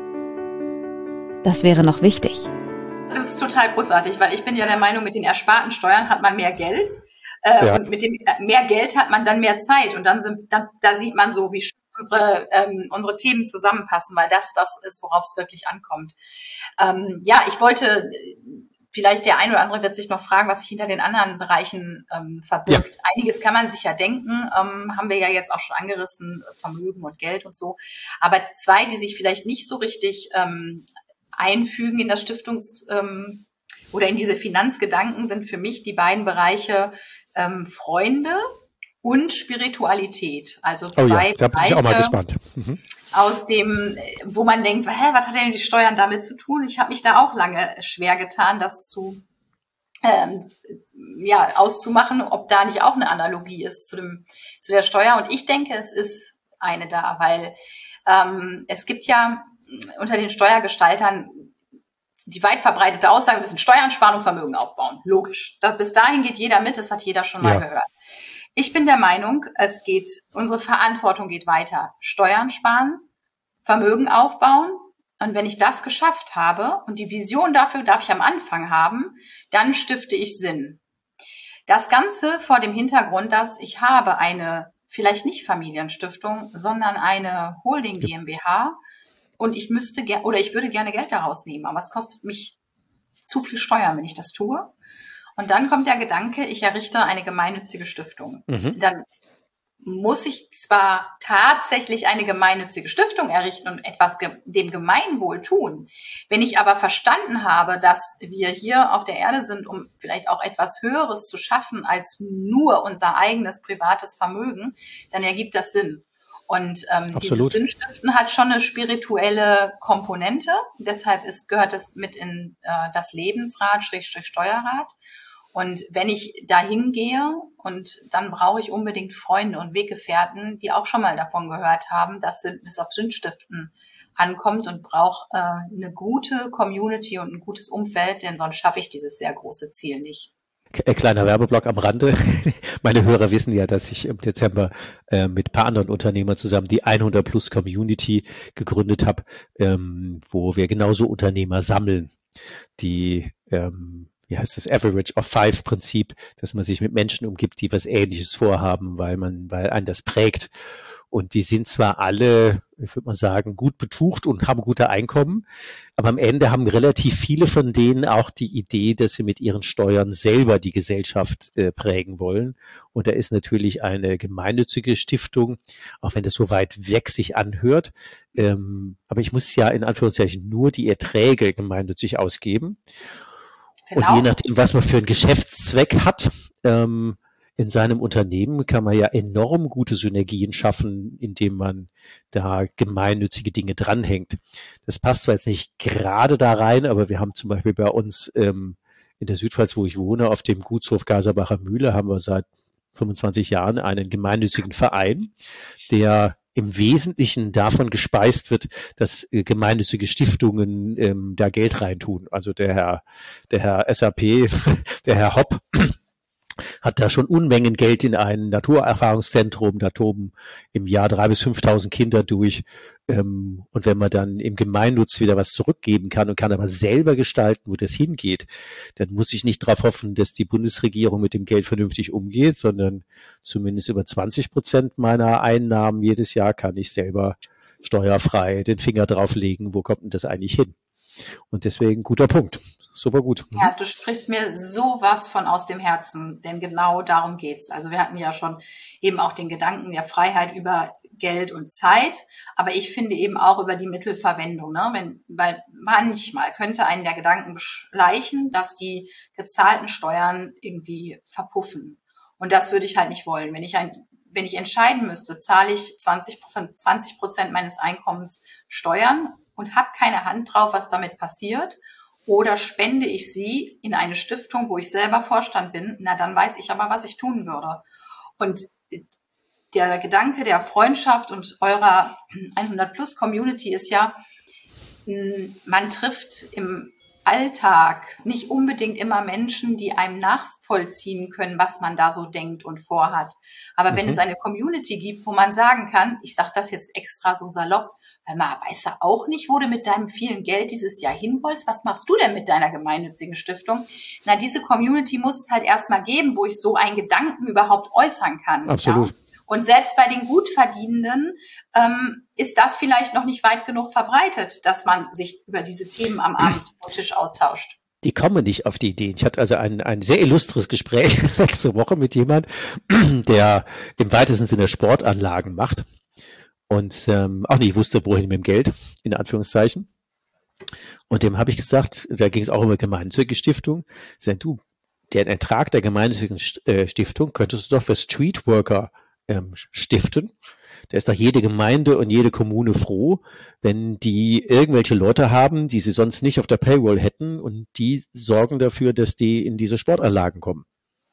Das wäre noch wichtig. Das ist total großartig, weil ich bin ja der Meinung, mit den ersparten Steuern hat man mehr Geld äh, ja. und mit dem mehr Geld hat man dann mehr Zeit und dann sind, dann, da sieht man so, wie unsere ähm, unsere Themen zusammenpassen, weil das das ist, worauf es wirklich ankommt. Ähm, ja, ich wollte, vielleicht der ein oder andere wird sich noch fragen, was sich hinter den anderen Bereichen ähm, verbirgt. Ja. Einiges kann man sich ja denken, ähm, haben wir ja jetzt auch schon angerissen, Vermögen und Geld und so. Aber zwei, die sich vielleicht nicht so richtig ähm, einfügen in das Stiftungs- ähm, oder in diese Finanzgedanken, sind für mich die beiden Bereiche ähm, Freunde und Spiritualität. Also zwei oh ja, da bin Bereiche ich auch mal gespannt. Mhm. aus dem, wo man denkt, hä, was hat denn die Steuern damit zu tun? Ich habe mich da auch lange schwer getan, das zu ähm, ja auszumachen, ob da nicht auch eine Analogie ist zu dem zu der Steuer. Und ich denke, es ist eine da, weil ähm, es gibt ja unter den Steuergestaltern die weit verbreitete Aussage, wir müssen Steuern sparen und Vermögen aufbauen. Logisch. Das, bis dahin geht jeder mit, das hat jeder schon mal ja. gehört. Ich bin der Meinung, es geht, unsere Verantwortung geht weiter. Steuern sparen, Vermögen aufbauen. Und wenn ich das geschafft habe und die Vision dafür darf ich am Anfang haben, dann stifte ich Sinn. Das Ganze vor dem Hintergrund, dass ich habe eine, vielleicht nicht Familienstiftung, sondern eine Holding GmbH. und ich müsste gerne oder ich würde gerne Geld daraus nehmen, aber es kostet mich zu viel Steuern, wenn ich das tue. Und dann kommt der Gedanke, ich errichte eine gemeinnützige Stiftung. Mhm. Dann muss ich zwar tatsächlich eine gemeinnützige Stiftung errichten und etwas ge- dem Gemeinwohl tun. Wenn ich aber verstanden habe, dass wir hier auf der Erde sind, um vielleicht auch etwas Höheres zu schaffen als nur unser eigenes privates Vermögen, dann ergibt das Sinn. Und ähm, dieses Sinnstiften hat schon eine spirituelle Komponente. Deshalb ist, gehört es mit in äh, das Lebensrad, Schrägstrich Steuerrad. Und wenn ich da hingehe, und dann brauche ich unbedingt Freunde und Weggefährten, die auch schon mal davon gehört haben, dass es auf Sinnstiften ankommt, und brauche äh, eine gute Community und ein gutes Umfeld, denn sonst schaffe ich dieses sehr große Ziel nicht. Kleiner Werbeblock am Rande. Meine Hörer wissen ja, dass ich im Dezember äh, mit ein paar anderen Unternehmern zusammen die hundert Plus Community gegründet habe, ähm, wo wir genauso Unternehmer sammeln, die ähm, wie heißt das, Average of Five Prinzip, dass man sich mit Menschen umgibt, die was Ähnliches vorhaben, weil man, weil einen das prägt. Und die sind zwar alle, ich würde mal sagen, gut betucht und haben gute Einkommen, aber am Ende haben relativ viele von denen auch die Idee, dass sie mit ihren Steuern selber die Gesellschaft äh, prägen wollen. Und da ist natürlich eine gemeinnützige Stiftung, auch wenn das so weit weg sich anhört. Ähm, aber ich muss ja in Anführungszeichen nur die Erträge gemeinnützig ausgeben. Genau. Und je nachdem, was man für einen Geschäftszweck hat, ähm, in seinem Unternehmen kann man ja enorm gute Synergien schaffen, indem man da gemeinnützige Dinge dranhängt. Das passt zwar jetzt nicht gerade da rein, aber wir haben zum Beispiel bei uns ähm, in der Südpfalz, wo ich wohne, auf dem Gutshof Gaserbacher Mühle, haben wir seit fünfundzwanzig Jahren einen gemeinnützigen Verein, der im Wesentlichen davon gespeist wird, dass äh, gemeinnützige Stiftungen ähm, da Geld reintun. Also der Herr, der Herr S A P, der Herr Hopp, hat da schon Unmengen Geld in ein Naturerfahrungszentrum. Da toben im Jahr drei bis fünftausend Kinder durch. Ähm, und wenn man dann im Gemeinnutz wieder was zurückgeben kann und kann aber selber gestalten, wo das hingeht, dann muss ich nicht darauf hoffen, dass die Bundesregierung mit dem Geld vernünftig umgeht, sondern zumindest über zwanzig Prozent meiner Einnahmen jedes Jahr kann ich selber steuerfrei den Finger drauflegen. Wo kommt denn das eigentlich hin? Und deswegen guter Punkt. Super gut. Ja, du sprichst mir sowas von aus dem Herzen, denn genau darum geht's. Also wir hatten ja schon eben auch den Gedanken der Freiheit über Geld und Zeit, aber ich finde eben auch über die Mittelverwendung, ne? Wenn, weil manchmal könnte einen der Gedanken beschleichen, dass die gezahlten Steuern irgendwie verpuffen. Und das würde ich halt nicht wollen. Wenn ich ein, wenn ich entscheiden müsste, zahle ich zwanzig Prozent meines Einkommens Steuern und habe keine Hand drauf, was damit passiert, oder spende ich sie in eine Stiftung, wo ich selber Vorstand bin, na dann weiß ich aber, was ich tun würde. Und der Gedanke der Freundschaft und eurer hundert Plus Community ist ja, man trifft im Alltag nicht unbedingt immer Menschen, die einem nachvollziehen können, was man da so denkt und vorhat. Aber mhm. wenn es eine Community gibt, wo man sagen kann, ich sage das jetzt extra so salopp, weil man weiß ja auch nicht, wo du mit deinem vielen Geld dieses Jahr hin wolltest. Was machst du denn mit deiner gemeinnützigen Stiftung? Na, diese Community muss es halt erstmal geben, wo ich so einen Gedanken überhaupt äußern kann. Absolut. Ja? Und selbst bei den Gutverdienenden ähm, ist das vielleicht noch nicht weit genug verbreitet, dass man sich über diese Themen am Abendtisch austauscht. Die kommen nicht auf die Ideen. Ich hatte also ein, ein sehr illustres Gespräch letzte Woche mit jemand, der im weitesten Sinne Sportanlagen macht. Und ähm, auch nicht wusste, wohin mit dem Geld, in Anführungszeichen. Und dem habe ich gesagt, da ging es auch um gemeinnützige Stiftung. Sag du, den Ertrag der gemeinnützigen Stiftung könntest du doch für Streetworker ähm, stiften. Da ist doch jede Gemeinde und jede Kommune froh, wenn die irgendwelche Leute haben, die sie sonst nicht auf der Payroll hätten, und die sorgen dafür, dass die in diese Sportanlagen kommen.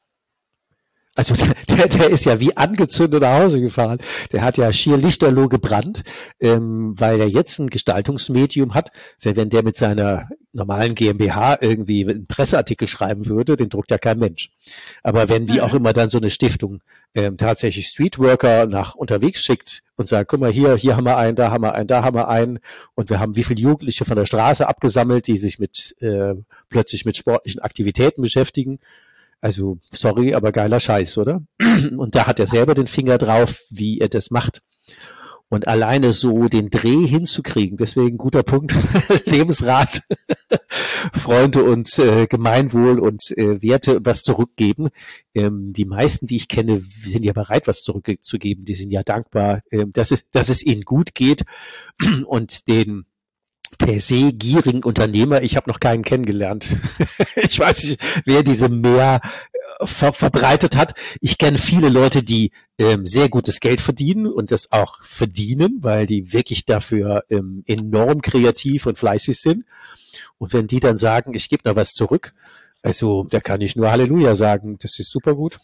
Also der, der ist ja wie angezündet nach Hause gefahren. Der hat ja schier lichterloh gebrannt, ähm, weil er jetzt ein Gestaltungsmedium hat. Also wenn der mit seiner normalen GmbH irgendwie einen Presseartikel schreiben würde, den druckt ja kein Mensch. Aber wenn wie auch immer dann so eine Stiftung ähm, tatsächlich Streetworker nach unterwegs schickt und sagt, guck mal, hier, hier haben wir einen, da haben wir einen, da haben wir einen, und wir haben wie viele Jugendliche von der Straße abgesammelt, die sich mit äh, plötzlich mit sportlichen Aktivitäten beschäftigen. Also, sorry, aber geiler Scheiß, oder? Und da hat er selber den Finger drauf, wie er das macht. Und alleine so den Dreh hinzukriegen, deswegen guter Punkt, Lebensrat, Freunde und äh, Gemeinwohl und äh, Werte und was zurückgeben. Ähm, die meisten, die ich kenne, sind ja bereit, was zurückzugeben. Die sind ja dankbar, äh, dass es, dass es ihnen gut geht und den per se gierigen Unternehmer, ich habe noch keinen kennengelernt. Ich weiß nicht, wer diese mehr ver- verbreitet hat. Ich kenne viele Leute, die ähm, sehr gutes Geld verdienen und das auch verdienen, weil die wirklich dafür ähm, enorm kreativ und fleißig sind. Und wenn die dann sagen, ich gebe noch was zurück, also da kann ich nur Halleluja sagen, das ist super gut.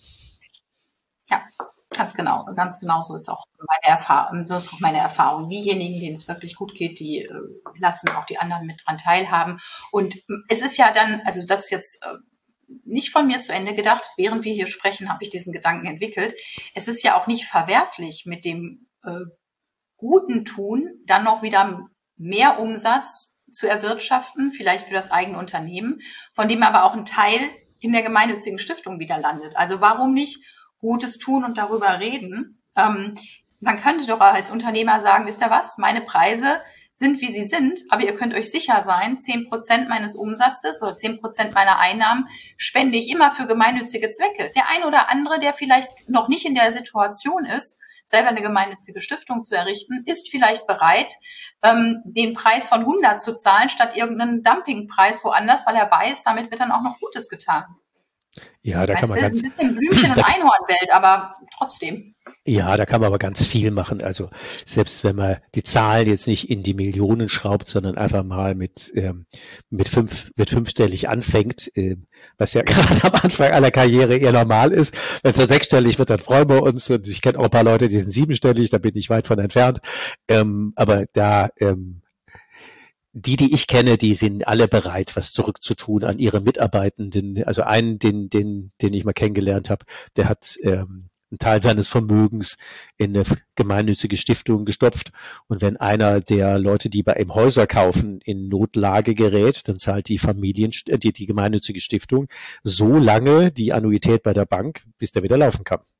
Ja, ganz genau. Ganz genau so ist auch meine Erfahrung. So ist auch meine Erfahrung. Diejenigen, denen es wirklich gut geht, die äh, lassen auch die anderen mit dran teilhaben. Und es ist ja dann, also das ist jetzt äh, nicht von mir zu Ende gedacht. Während wir hier sprechen, habe ich diesen Gedanken entwickelt. Es ist ja auch nicht verwerflich, mit dem äh, guten Tun dann noch wieder mehr Umsatz zu erwirtschaften, vielleicht für das eigene Unternehmen, von dem aber auch ein Teil in der gemeinnützigen Stiftung wieder landet. Also warum nicht Gutes tun und darüber reden? Ähm, man könnte doch als Unternehmer sagen, wisst ihr was, meine Preise sind, wie sie sind, aber ihr könnt euch sicher sein, zehn Prozent meines Umsatzes oder zehn Prozent meiner Einnahmen spende ich immer für gemeinnützige Zwecke. Der ein oder andere, der vielleicht noch nicht in der Situation ist, selber eine gemeinnützige Stiftung zu errichten, ist vielleicht bereit, ähm, den Preis von hundert zu zahlen, statt irgendeinen Dumpingpreis woanders, weil er weiß, damit wird dann auch noch Gutes getan. Ja, da kann man ganz, ein bisschen Blümchen- und Einhornwelt, aber trotzdem. Ja, da kann man aber ganz viel machen. Also selbst wenn man die Zahlen jetzt nicht in die Millionen schraubt, sondern einfach mal mit ähm, mit fünf mit fünfstellig anfängt, äh, was ja gerade am Anfang einer Karriere eher normal ist. Wenn es dann sechsstellig wird, dann freuen wir uns. Und ich kenne auch ein paar Leute, die sind siebenstellig, da bin ich weit von entfernt. Ähm, aber da ähm, die, die ich kenne, die sind alle bereit, was zurückzutun an ihre Mitarbeitenden. Also einen, den, den, den ich mal kennengelernt habe, der hat ähm, einen Teil seines Vermögens in eine gemeinnützige Stiftung gestopft. Und wenn einer der Leute, die bei ihm Häuser kaufen, in Notlage gerät, dann zahlt die Familien, die, die gemeinnützige Stiftung so lange die Annuität bei der Bank, bis der wieder laufen kann.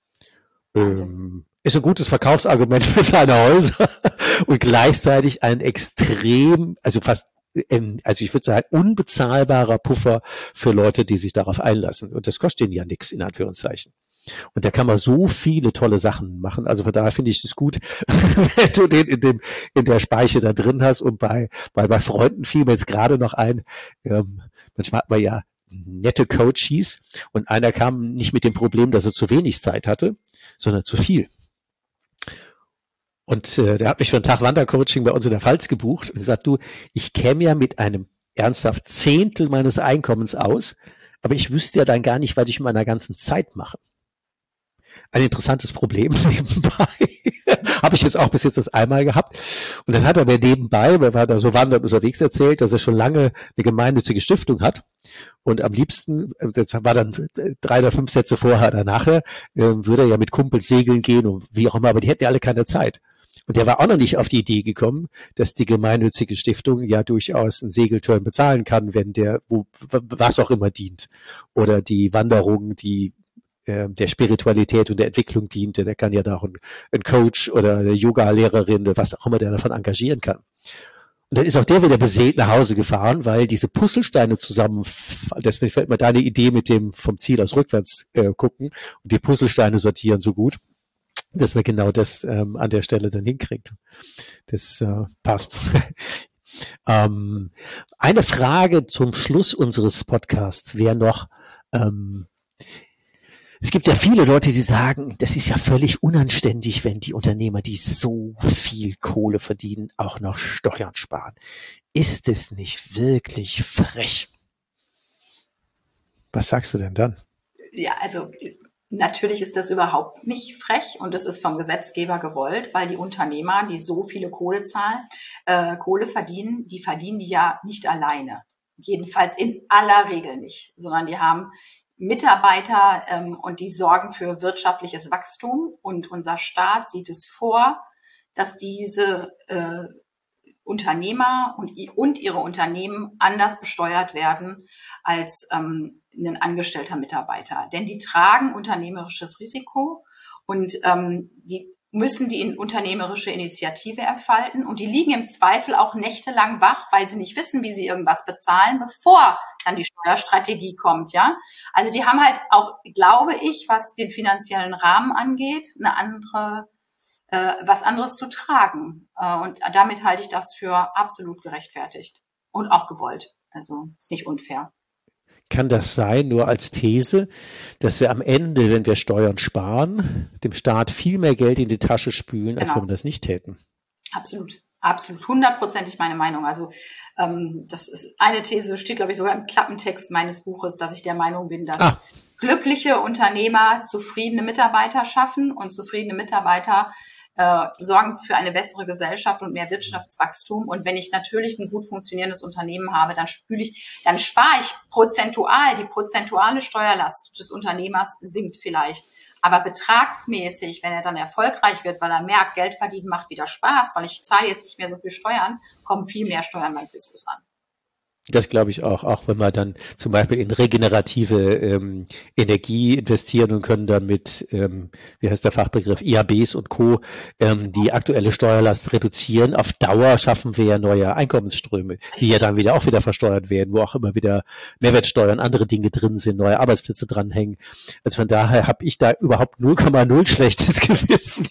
Ähm, ist ein gutes Verkaufsargument für seine Häuser und gleichzeitig ein extrem, also fast, also ich würde sagen, unbezahlbarer Puffer für Leute, die sich darauf einlassen. Und das kostet ihnen ja nichts, in Anführungszeichen. Und da kann man so viele tolle Sachen machen. Also von daher finde ich es gut, wenn du den in dem, in der Speiche da drin hast. Und bei, bei, bei Freunden fiel mir jetzt gerade noch ein, ähm, manchmal hat man ja nette Coaches und einer kam nicht mit dem Problem, dass er zu wenig Zeit hatte, sondern zu viel. Und äh, der hat mich für einen Tag Wandercoaching bei uns in der Pfalz gebucht und gesagt, du, ich käme ja mit einem ernsthaft Zehntel meines Einkommens aus, aber ich wüsste ja dann gar nicht, was ich mit meiner ganzen Zeit mache. Ein interessantes Problem nebenbei. Habe ich jetzt auch bis jetzt das einmal gehabt. Und dann hat er mir nebenbei, er war da so wandernd unterwegs, erzählt, dass er schon lange eine gemeinnützige Stiftung hat. Und am liebsten, das war dann drei oder fünf Sätze vorher oder nachher, würde er ja mit Kumpels segeln gehen und wie auch immer, aber die hätten ja alle keine Zeit. Und der war auch noch nicht auf die Idee gekommen, dass die gemeinnützige Stiftung ja durchaus einen Segelturn bezahlen kann, wenn der, wo, was auch immer dient. Oder die Wanderung, die der Spiritualität und der Entwicklung dient, der kann ja da auch ein, ein Coach oder eine Yoga-Lehrerin oder was auch immer der davon engagieren kann. Und dann ist auch der wieder beseelt nach Hause gefahren, weil diese Puzzlesteine zusammen, deswegen fällt mir deine Idee mit dem vom Ziel aus rückwärts äh, gucken und die Puzzlesteine sortieren so gut, dass man genau das ähm, an der Stelle dann hinkriegt. Das äh, passt. ähm, eine Frage zum Schluss unseres Podcasts wäre noch, ähm, es gibt ja viele Leute, die sagen, das ist ja völlig unanständig, wenn die Unternehmer, die so viel Kohle verdienen, auch noch Steuern sparen. Ist es nicht wirklich frech? Was sagst du denn dann? Ja, also natürlich ist das überhaupt nicht frech und es ist vom Gesetzgeber gewollt, weil die Unternehmer, die so viele Kohle zahlen, äh, Kohle verdienen, die verdienen die ja nicht alleine. Jedenfalls in aller Regel nicht, sondern die haben Mitarbeiter ähm, und die sorgen für wirtschaftliches Wachstum und unser Staat sieht es vor, dass diese äh, Unternehmer und, und ihre Unternehmen anders besteuert werden als ähm, ein angestellter Mitarbeiter. Denn die tragen unternehmerisches Risiko und ähm, die müssen die in unternehmerische Initiative entfalten und die liegen im Zweifel auch nächtelang wach, weil sie nicht wissen, wie sie irgendwas bezahlen, bevor dann die Steuerstrategie kommt, ja. Also die haben halt auch, glaube ich, was den finanziellen Rahmen angeht, eine andere, äh, was anderes zu tragen. Äh, und damit halte ich das für absolut gerechtfertigt und auch gewollt. Also ist nicht unfair. Kann das sein, nur als These, dass wir am Ende, wenn wir Steuern sparen, dem Staat viel mehr Geld in die Tasche spülen, als Genau. wenn wir das nicht täten? Absolut, absolut, hundertprozentig meine Meinung. Also ähm, das ist eine These, steht, glaube ich, sogar im Klappentext meines Buches, dass ich der Meinung bin, dass ah. glückliche Unternehmer zufriedene Mitarbeiter schaffen und zufriedene Mitarbeiter äh, sorgen für eine bessere Gesellschaft und mehr Wirtschaftswachstum. Und wenn ich natürlich ein gut funktionierendes Unternehmen habe, dann spüle ich, dann spare ich prozentual, die prozentuale Steuerlast des Unternehmers sinkt vielleicht. Aber betragsmäßig, wenn er dann erfolgreich wird, weil er merkt, Geld verdienen macht wieder Spaß, weil ich zahle jetzt nicht mehr so viel Steuern, kommen viel mehr Steuern beim Fiskus an. Das glaube ich auch, auch wenn wir dann zum Beispiel in regenerative ähm, Energie investieren und können damit, ähm, wie heißt der Fachbegriff, I A Bs und Co., ähm, die aktuelle Steuerlast reduzieren. Auf Dauer schaffen wir ja neue Einkommensströme, die ja dann wieder auch wieder versteuert werden, wo auch immer wieder Mehrwertsteuern, andere Dinge drin sind, neue Arbeitsplätze dranhängen. Also von daher habe ich da überhaupt null Komma null schlechtes Gewissen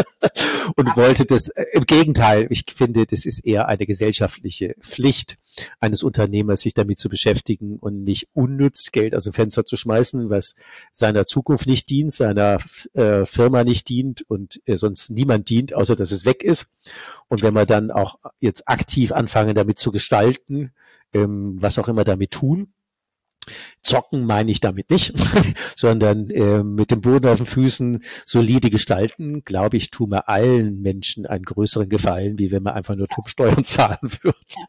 und wollte das, äh, im Gegenteil, ich finde, das ist eher eine gesellschaftliche Pflicht eines Unternehmers, sich damit zu beschäftigen und nicht unnütz Geld aus dem Fenster zu schmeißen, was seiner Zukunft nicht dient, seiner äh, Firma nicht dient und äh, sonst niemand dient, außer dass es weg ist. Und wenn wir dann auch jetzt aktiv anfangen, damit zu gestalten, ähm, was auch immer damit tun, zocken meine ich damit nicht, sondern äh, mit dem Boden auf den Füßen solide gestalten, glaube ich, tun wir allen Menschen einen größeren Gefallen, wie wenn wir einfach nur Tuppsteuern zahlen würden. Ja.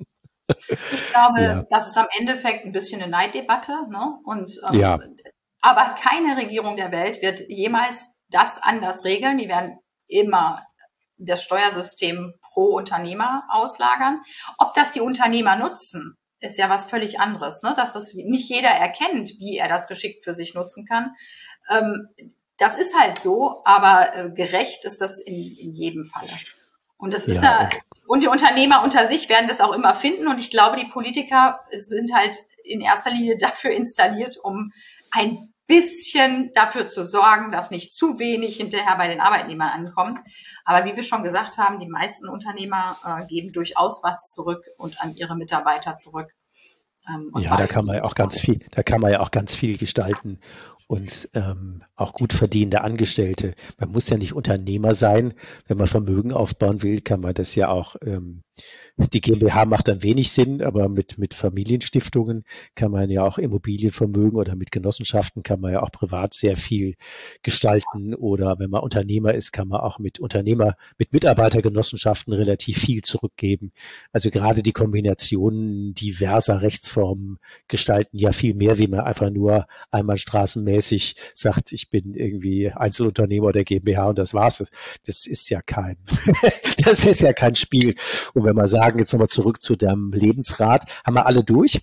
Ich glaube, ja. das ist am Endeffekt ein bisschen eine Neiddebatte, ne? Und ähm, ja. aber keine Regierung der Welt wird jemals das anders regeln. Die werden immer das Steuersystem pro Unternehmer auslagern. Ob das die Unternehmer nutzen, ist ja was völlig anderes, ne? Dass das nicht jeder erkennt, wie er das geschickt für sich nutzen kann. Ähm, das ist halt so, aber äh, gerecht ist das in, in jedem Falle. Und das ist ja, ja, und die Unternehmer unter sich werden das auch immer finden. Und ich glaube, die Politiker sind halt in erster Linie dafür installiert, um ein bisschen dafür zu sorgen, dass nicht zu wenig hinterher bei den Arbeitnehmern ankommt. Aber wie wir schon gesagt haben, die meisten Unternehmer äh, geben durchaus was zurück und an ihre Mitarbeiter zurück. Ähm, ja, da kann man ja auch ganz viel, da kann man ja auch ganz viel gestalten und ähm, auch gut verdienende Angestellte. Man muss ja nicht Unternehmer sein. Wenn man Vermögen aufbauen will, kann man das ja auch, ähm, die GmbH macht dann wenig Sinn, aber mit mit Familienstiftungen kann man ja auch Immobilienvermögen oder mit Genossenschaften kann man ja auch privat sehr viel gestalten. Oder wenn man Unternehmer ist, kann man auch mit Unternehmer, mit Mitarbeitergenossenschaften relativ viel zurückgeben. Also gerade die Kombination diverser Rechtsformen gestalten ja viel mehr, wie man einfach nur einmal straßenmäßig sagt, ich bin irgendwie Einzelunternehmer der GmbH und das war's. Das ist ja kein, das ist ja kein Spiel. Und wenn man sagt, jetzt nochmal zurück zu deinem Lebensrat. Haben wir alle durch?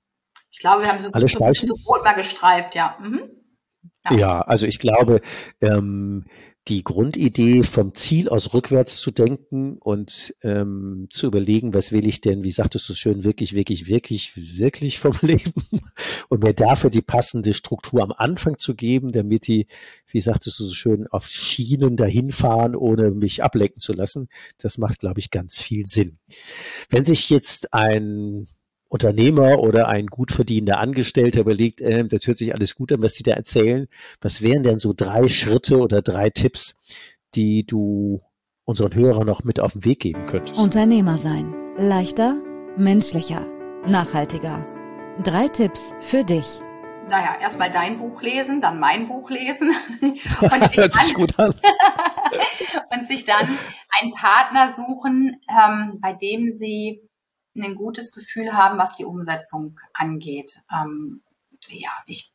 Ich glaube, wir haben so, alle so, so Brot mal gestreift, ja. Mhm. ja. Ja, also ich glaube, ähm, die Grundidee vom Ziel aus rückwärts zu denken und ähm, zu überlegen, was will ich denn, wie sagtest du schön, wirklich, wirklich, wirklich, wirklich vom Leben und mir dafür die passende Struktur am Anfang zu geben, damit die, wie sagtest du so schön, auf Schienen dahin fahren, ohne mich ablenken zu lassen. Das macht, glaube ich, ganz viel Sinn. Wenn sich jetzt ein Unternehmer oder ein gut verdienender Angestellter überlegt, äh, das hört sich alles gut an, was Sie da erzählen. Was wären denn so drei Schritte oder drei Tipps, die du unseren Hörern noch mit auf den Weg geben könntest? Unternehmer sein. Leichter, menschlicher, nachhaltiger. Drei Tipps für dich. Naja, erstmal dein Buch lesen, dann mein Buch lesen. Und sich, hört sich dann, gut an. und sich dann einen Partner suchen, ähm, bei dem Sie ein gutes Gefühl haben, was die Umsetzung angeht. Ähm, ja, ich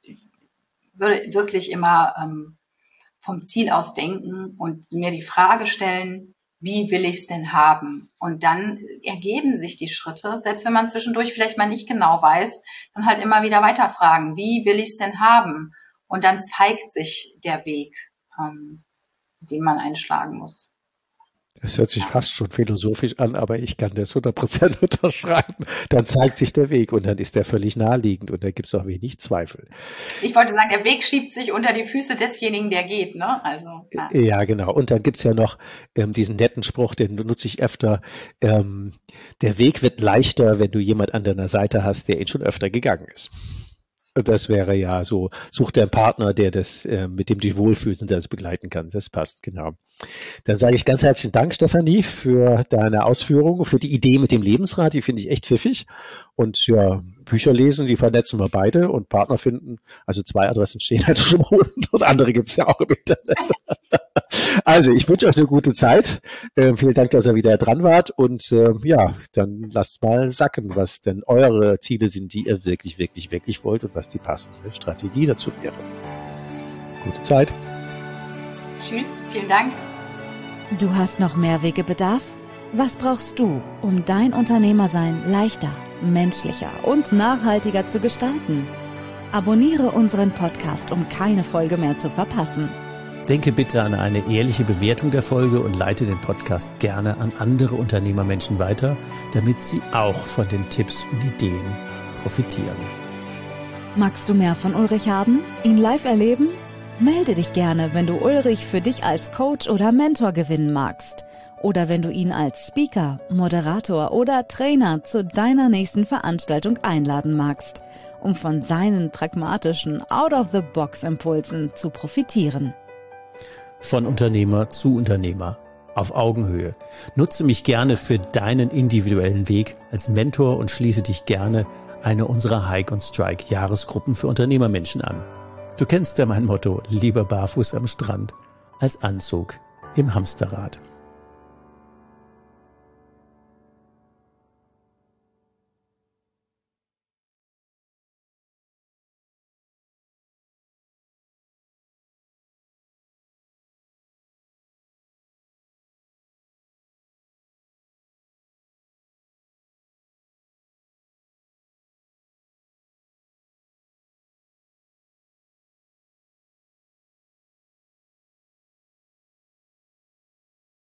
würde wirklich immer ähm, vom Ziel aus denken und mir die Frage stellen, wie will ich es denn haben? Und dann ergeben sich die Schritte, selbst wenn man zwischendurch vielleicht mal nicht genau weiß, dann halt immer wieder weiterfragen, wie will ich es denn haben? Und dann zeigt sich der Weg. Ähm, den man einschlagen muss. Es hört sich fast schon philosophisch an, aber ich kann das hundert Prozent unterschreiben. Dann zeigt sich der Weg und dann ist der völlig naheliegend und da gibt es auch wenig Zweifel. Ich wollte sagen, der Weg schiebt sich unter die Füße desjenigen, der geht, ne? Also, ja. Ja, genau. Und dann gibt's ja noch ähm, diesen netten Spruch, den nutze ich öfter. Ähm, der Weg wird leichter, wenn du jemand an deiner Seite hast, der ihn schon öfter gegangen ist. Das wäre ja so, such dir einen Partner, der das, äh, mit dem du dich wohlfühlst und der das begleiten kann. Das passt, genau. Dann sage ich ganz herzlichen Dank, Stefanie, für deine Ausführungen, für die Idee mit dem Lebensrat. Die finde ich echt pfiffig. Und ja, Bücher lesen, die vernetzen wir beide und Partner finden. Also zwei Adressen stehen halt schon mal und andere gibt's ja auch im Internet. Also, ich wünsche euch eine gute Zeit. Ähm, vielen Dank, dass ihr wieder dran wart. Und ähm, ja, dann lasst mal sacken, was denn eure Ziele sind, die ihr wirklich, wirklich, wirklich wollt und was die passende Strategie dazu wäre. Gute Zeit. Tschüss, vielen Dank. Du hast noch Mehrwegebedarf? Was brauchst du, um dein Unternehmersein leichter, menschlicher und nachhaltiger zu gestalten? Abonniere unseren Podcast, um keine Folge mehr zu verpassen. Denke bitte an eine ehrliche Bewertung der Folge und leite den Podcast gerne an andere Unternehmermenschen weiter, damit sie auch von den Tipps und Ideen profitieren. Magst du mehr von Ulrich haben? Ihn live erleben? Melde dich gerne, wenn du Ulrich für dich als Coach oder Mentor gewinnen magst. Oder wenn du ihn als Speaker, Moderator oder Trainer zu deiner nächsten Veranstaltung einladen magst, um von seinen pragmatischen Out-of-the-Box-Impulsen zu profitieren. Von Unternehmer zu Unternehmer, auf Augenhöhe. Nutze mich gerne für deinen individuellen Weg als Mentor und schließe dich gerne eine unserer Hike und Strike Jahresgruppen für Unternehmermenschen an. Du kennst ja mein Motto, lieber barfuß am Strand als Anzug im Hamsterrad.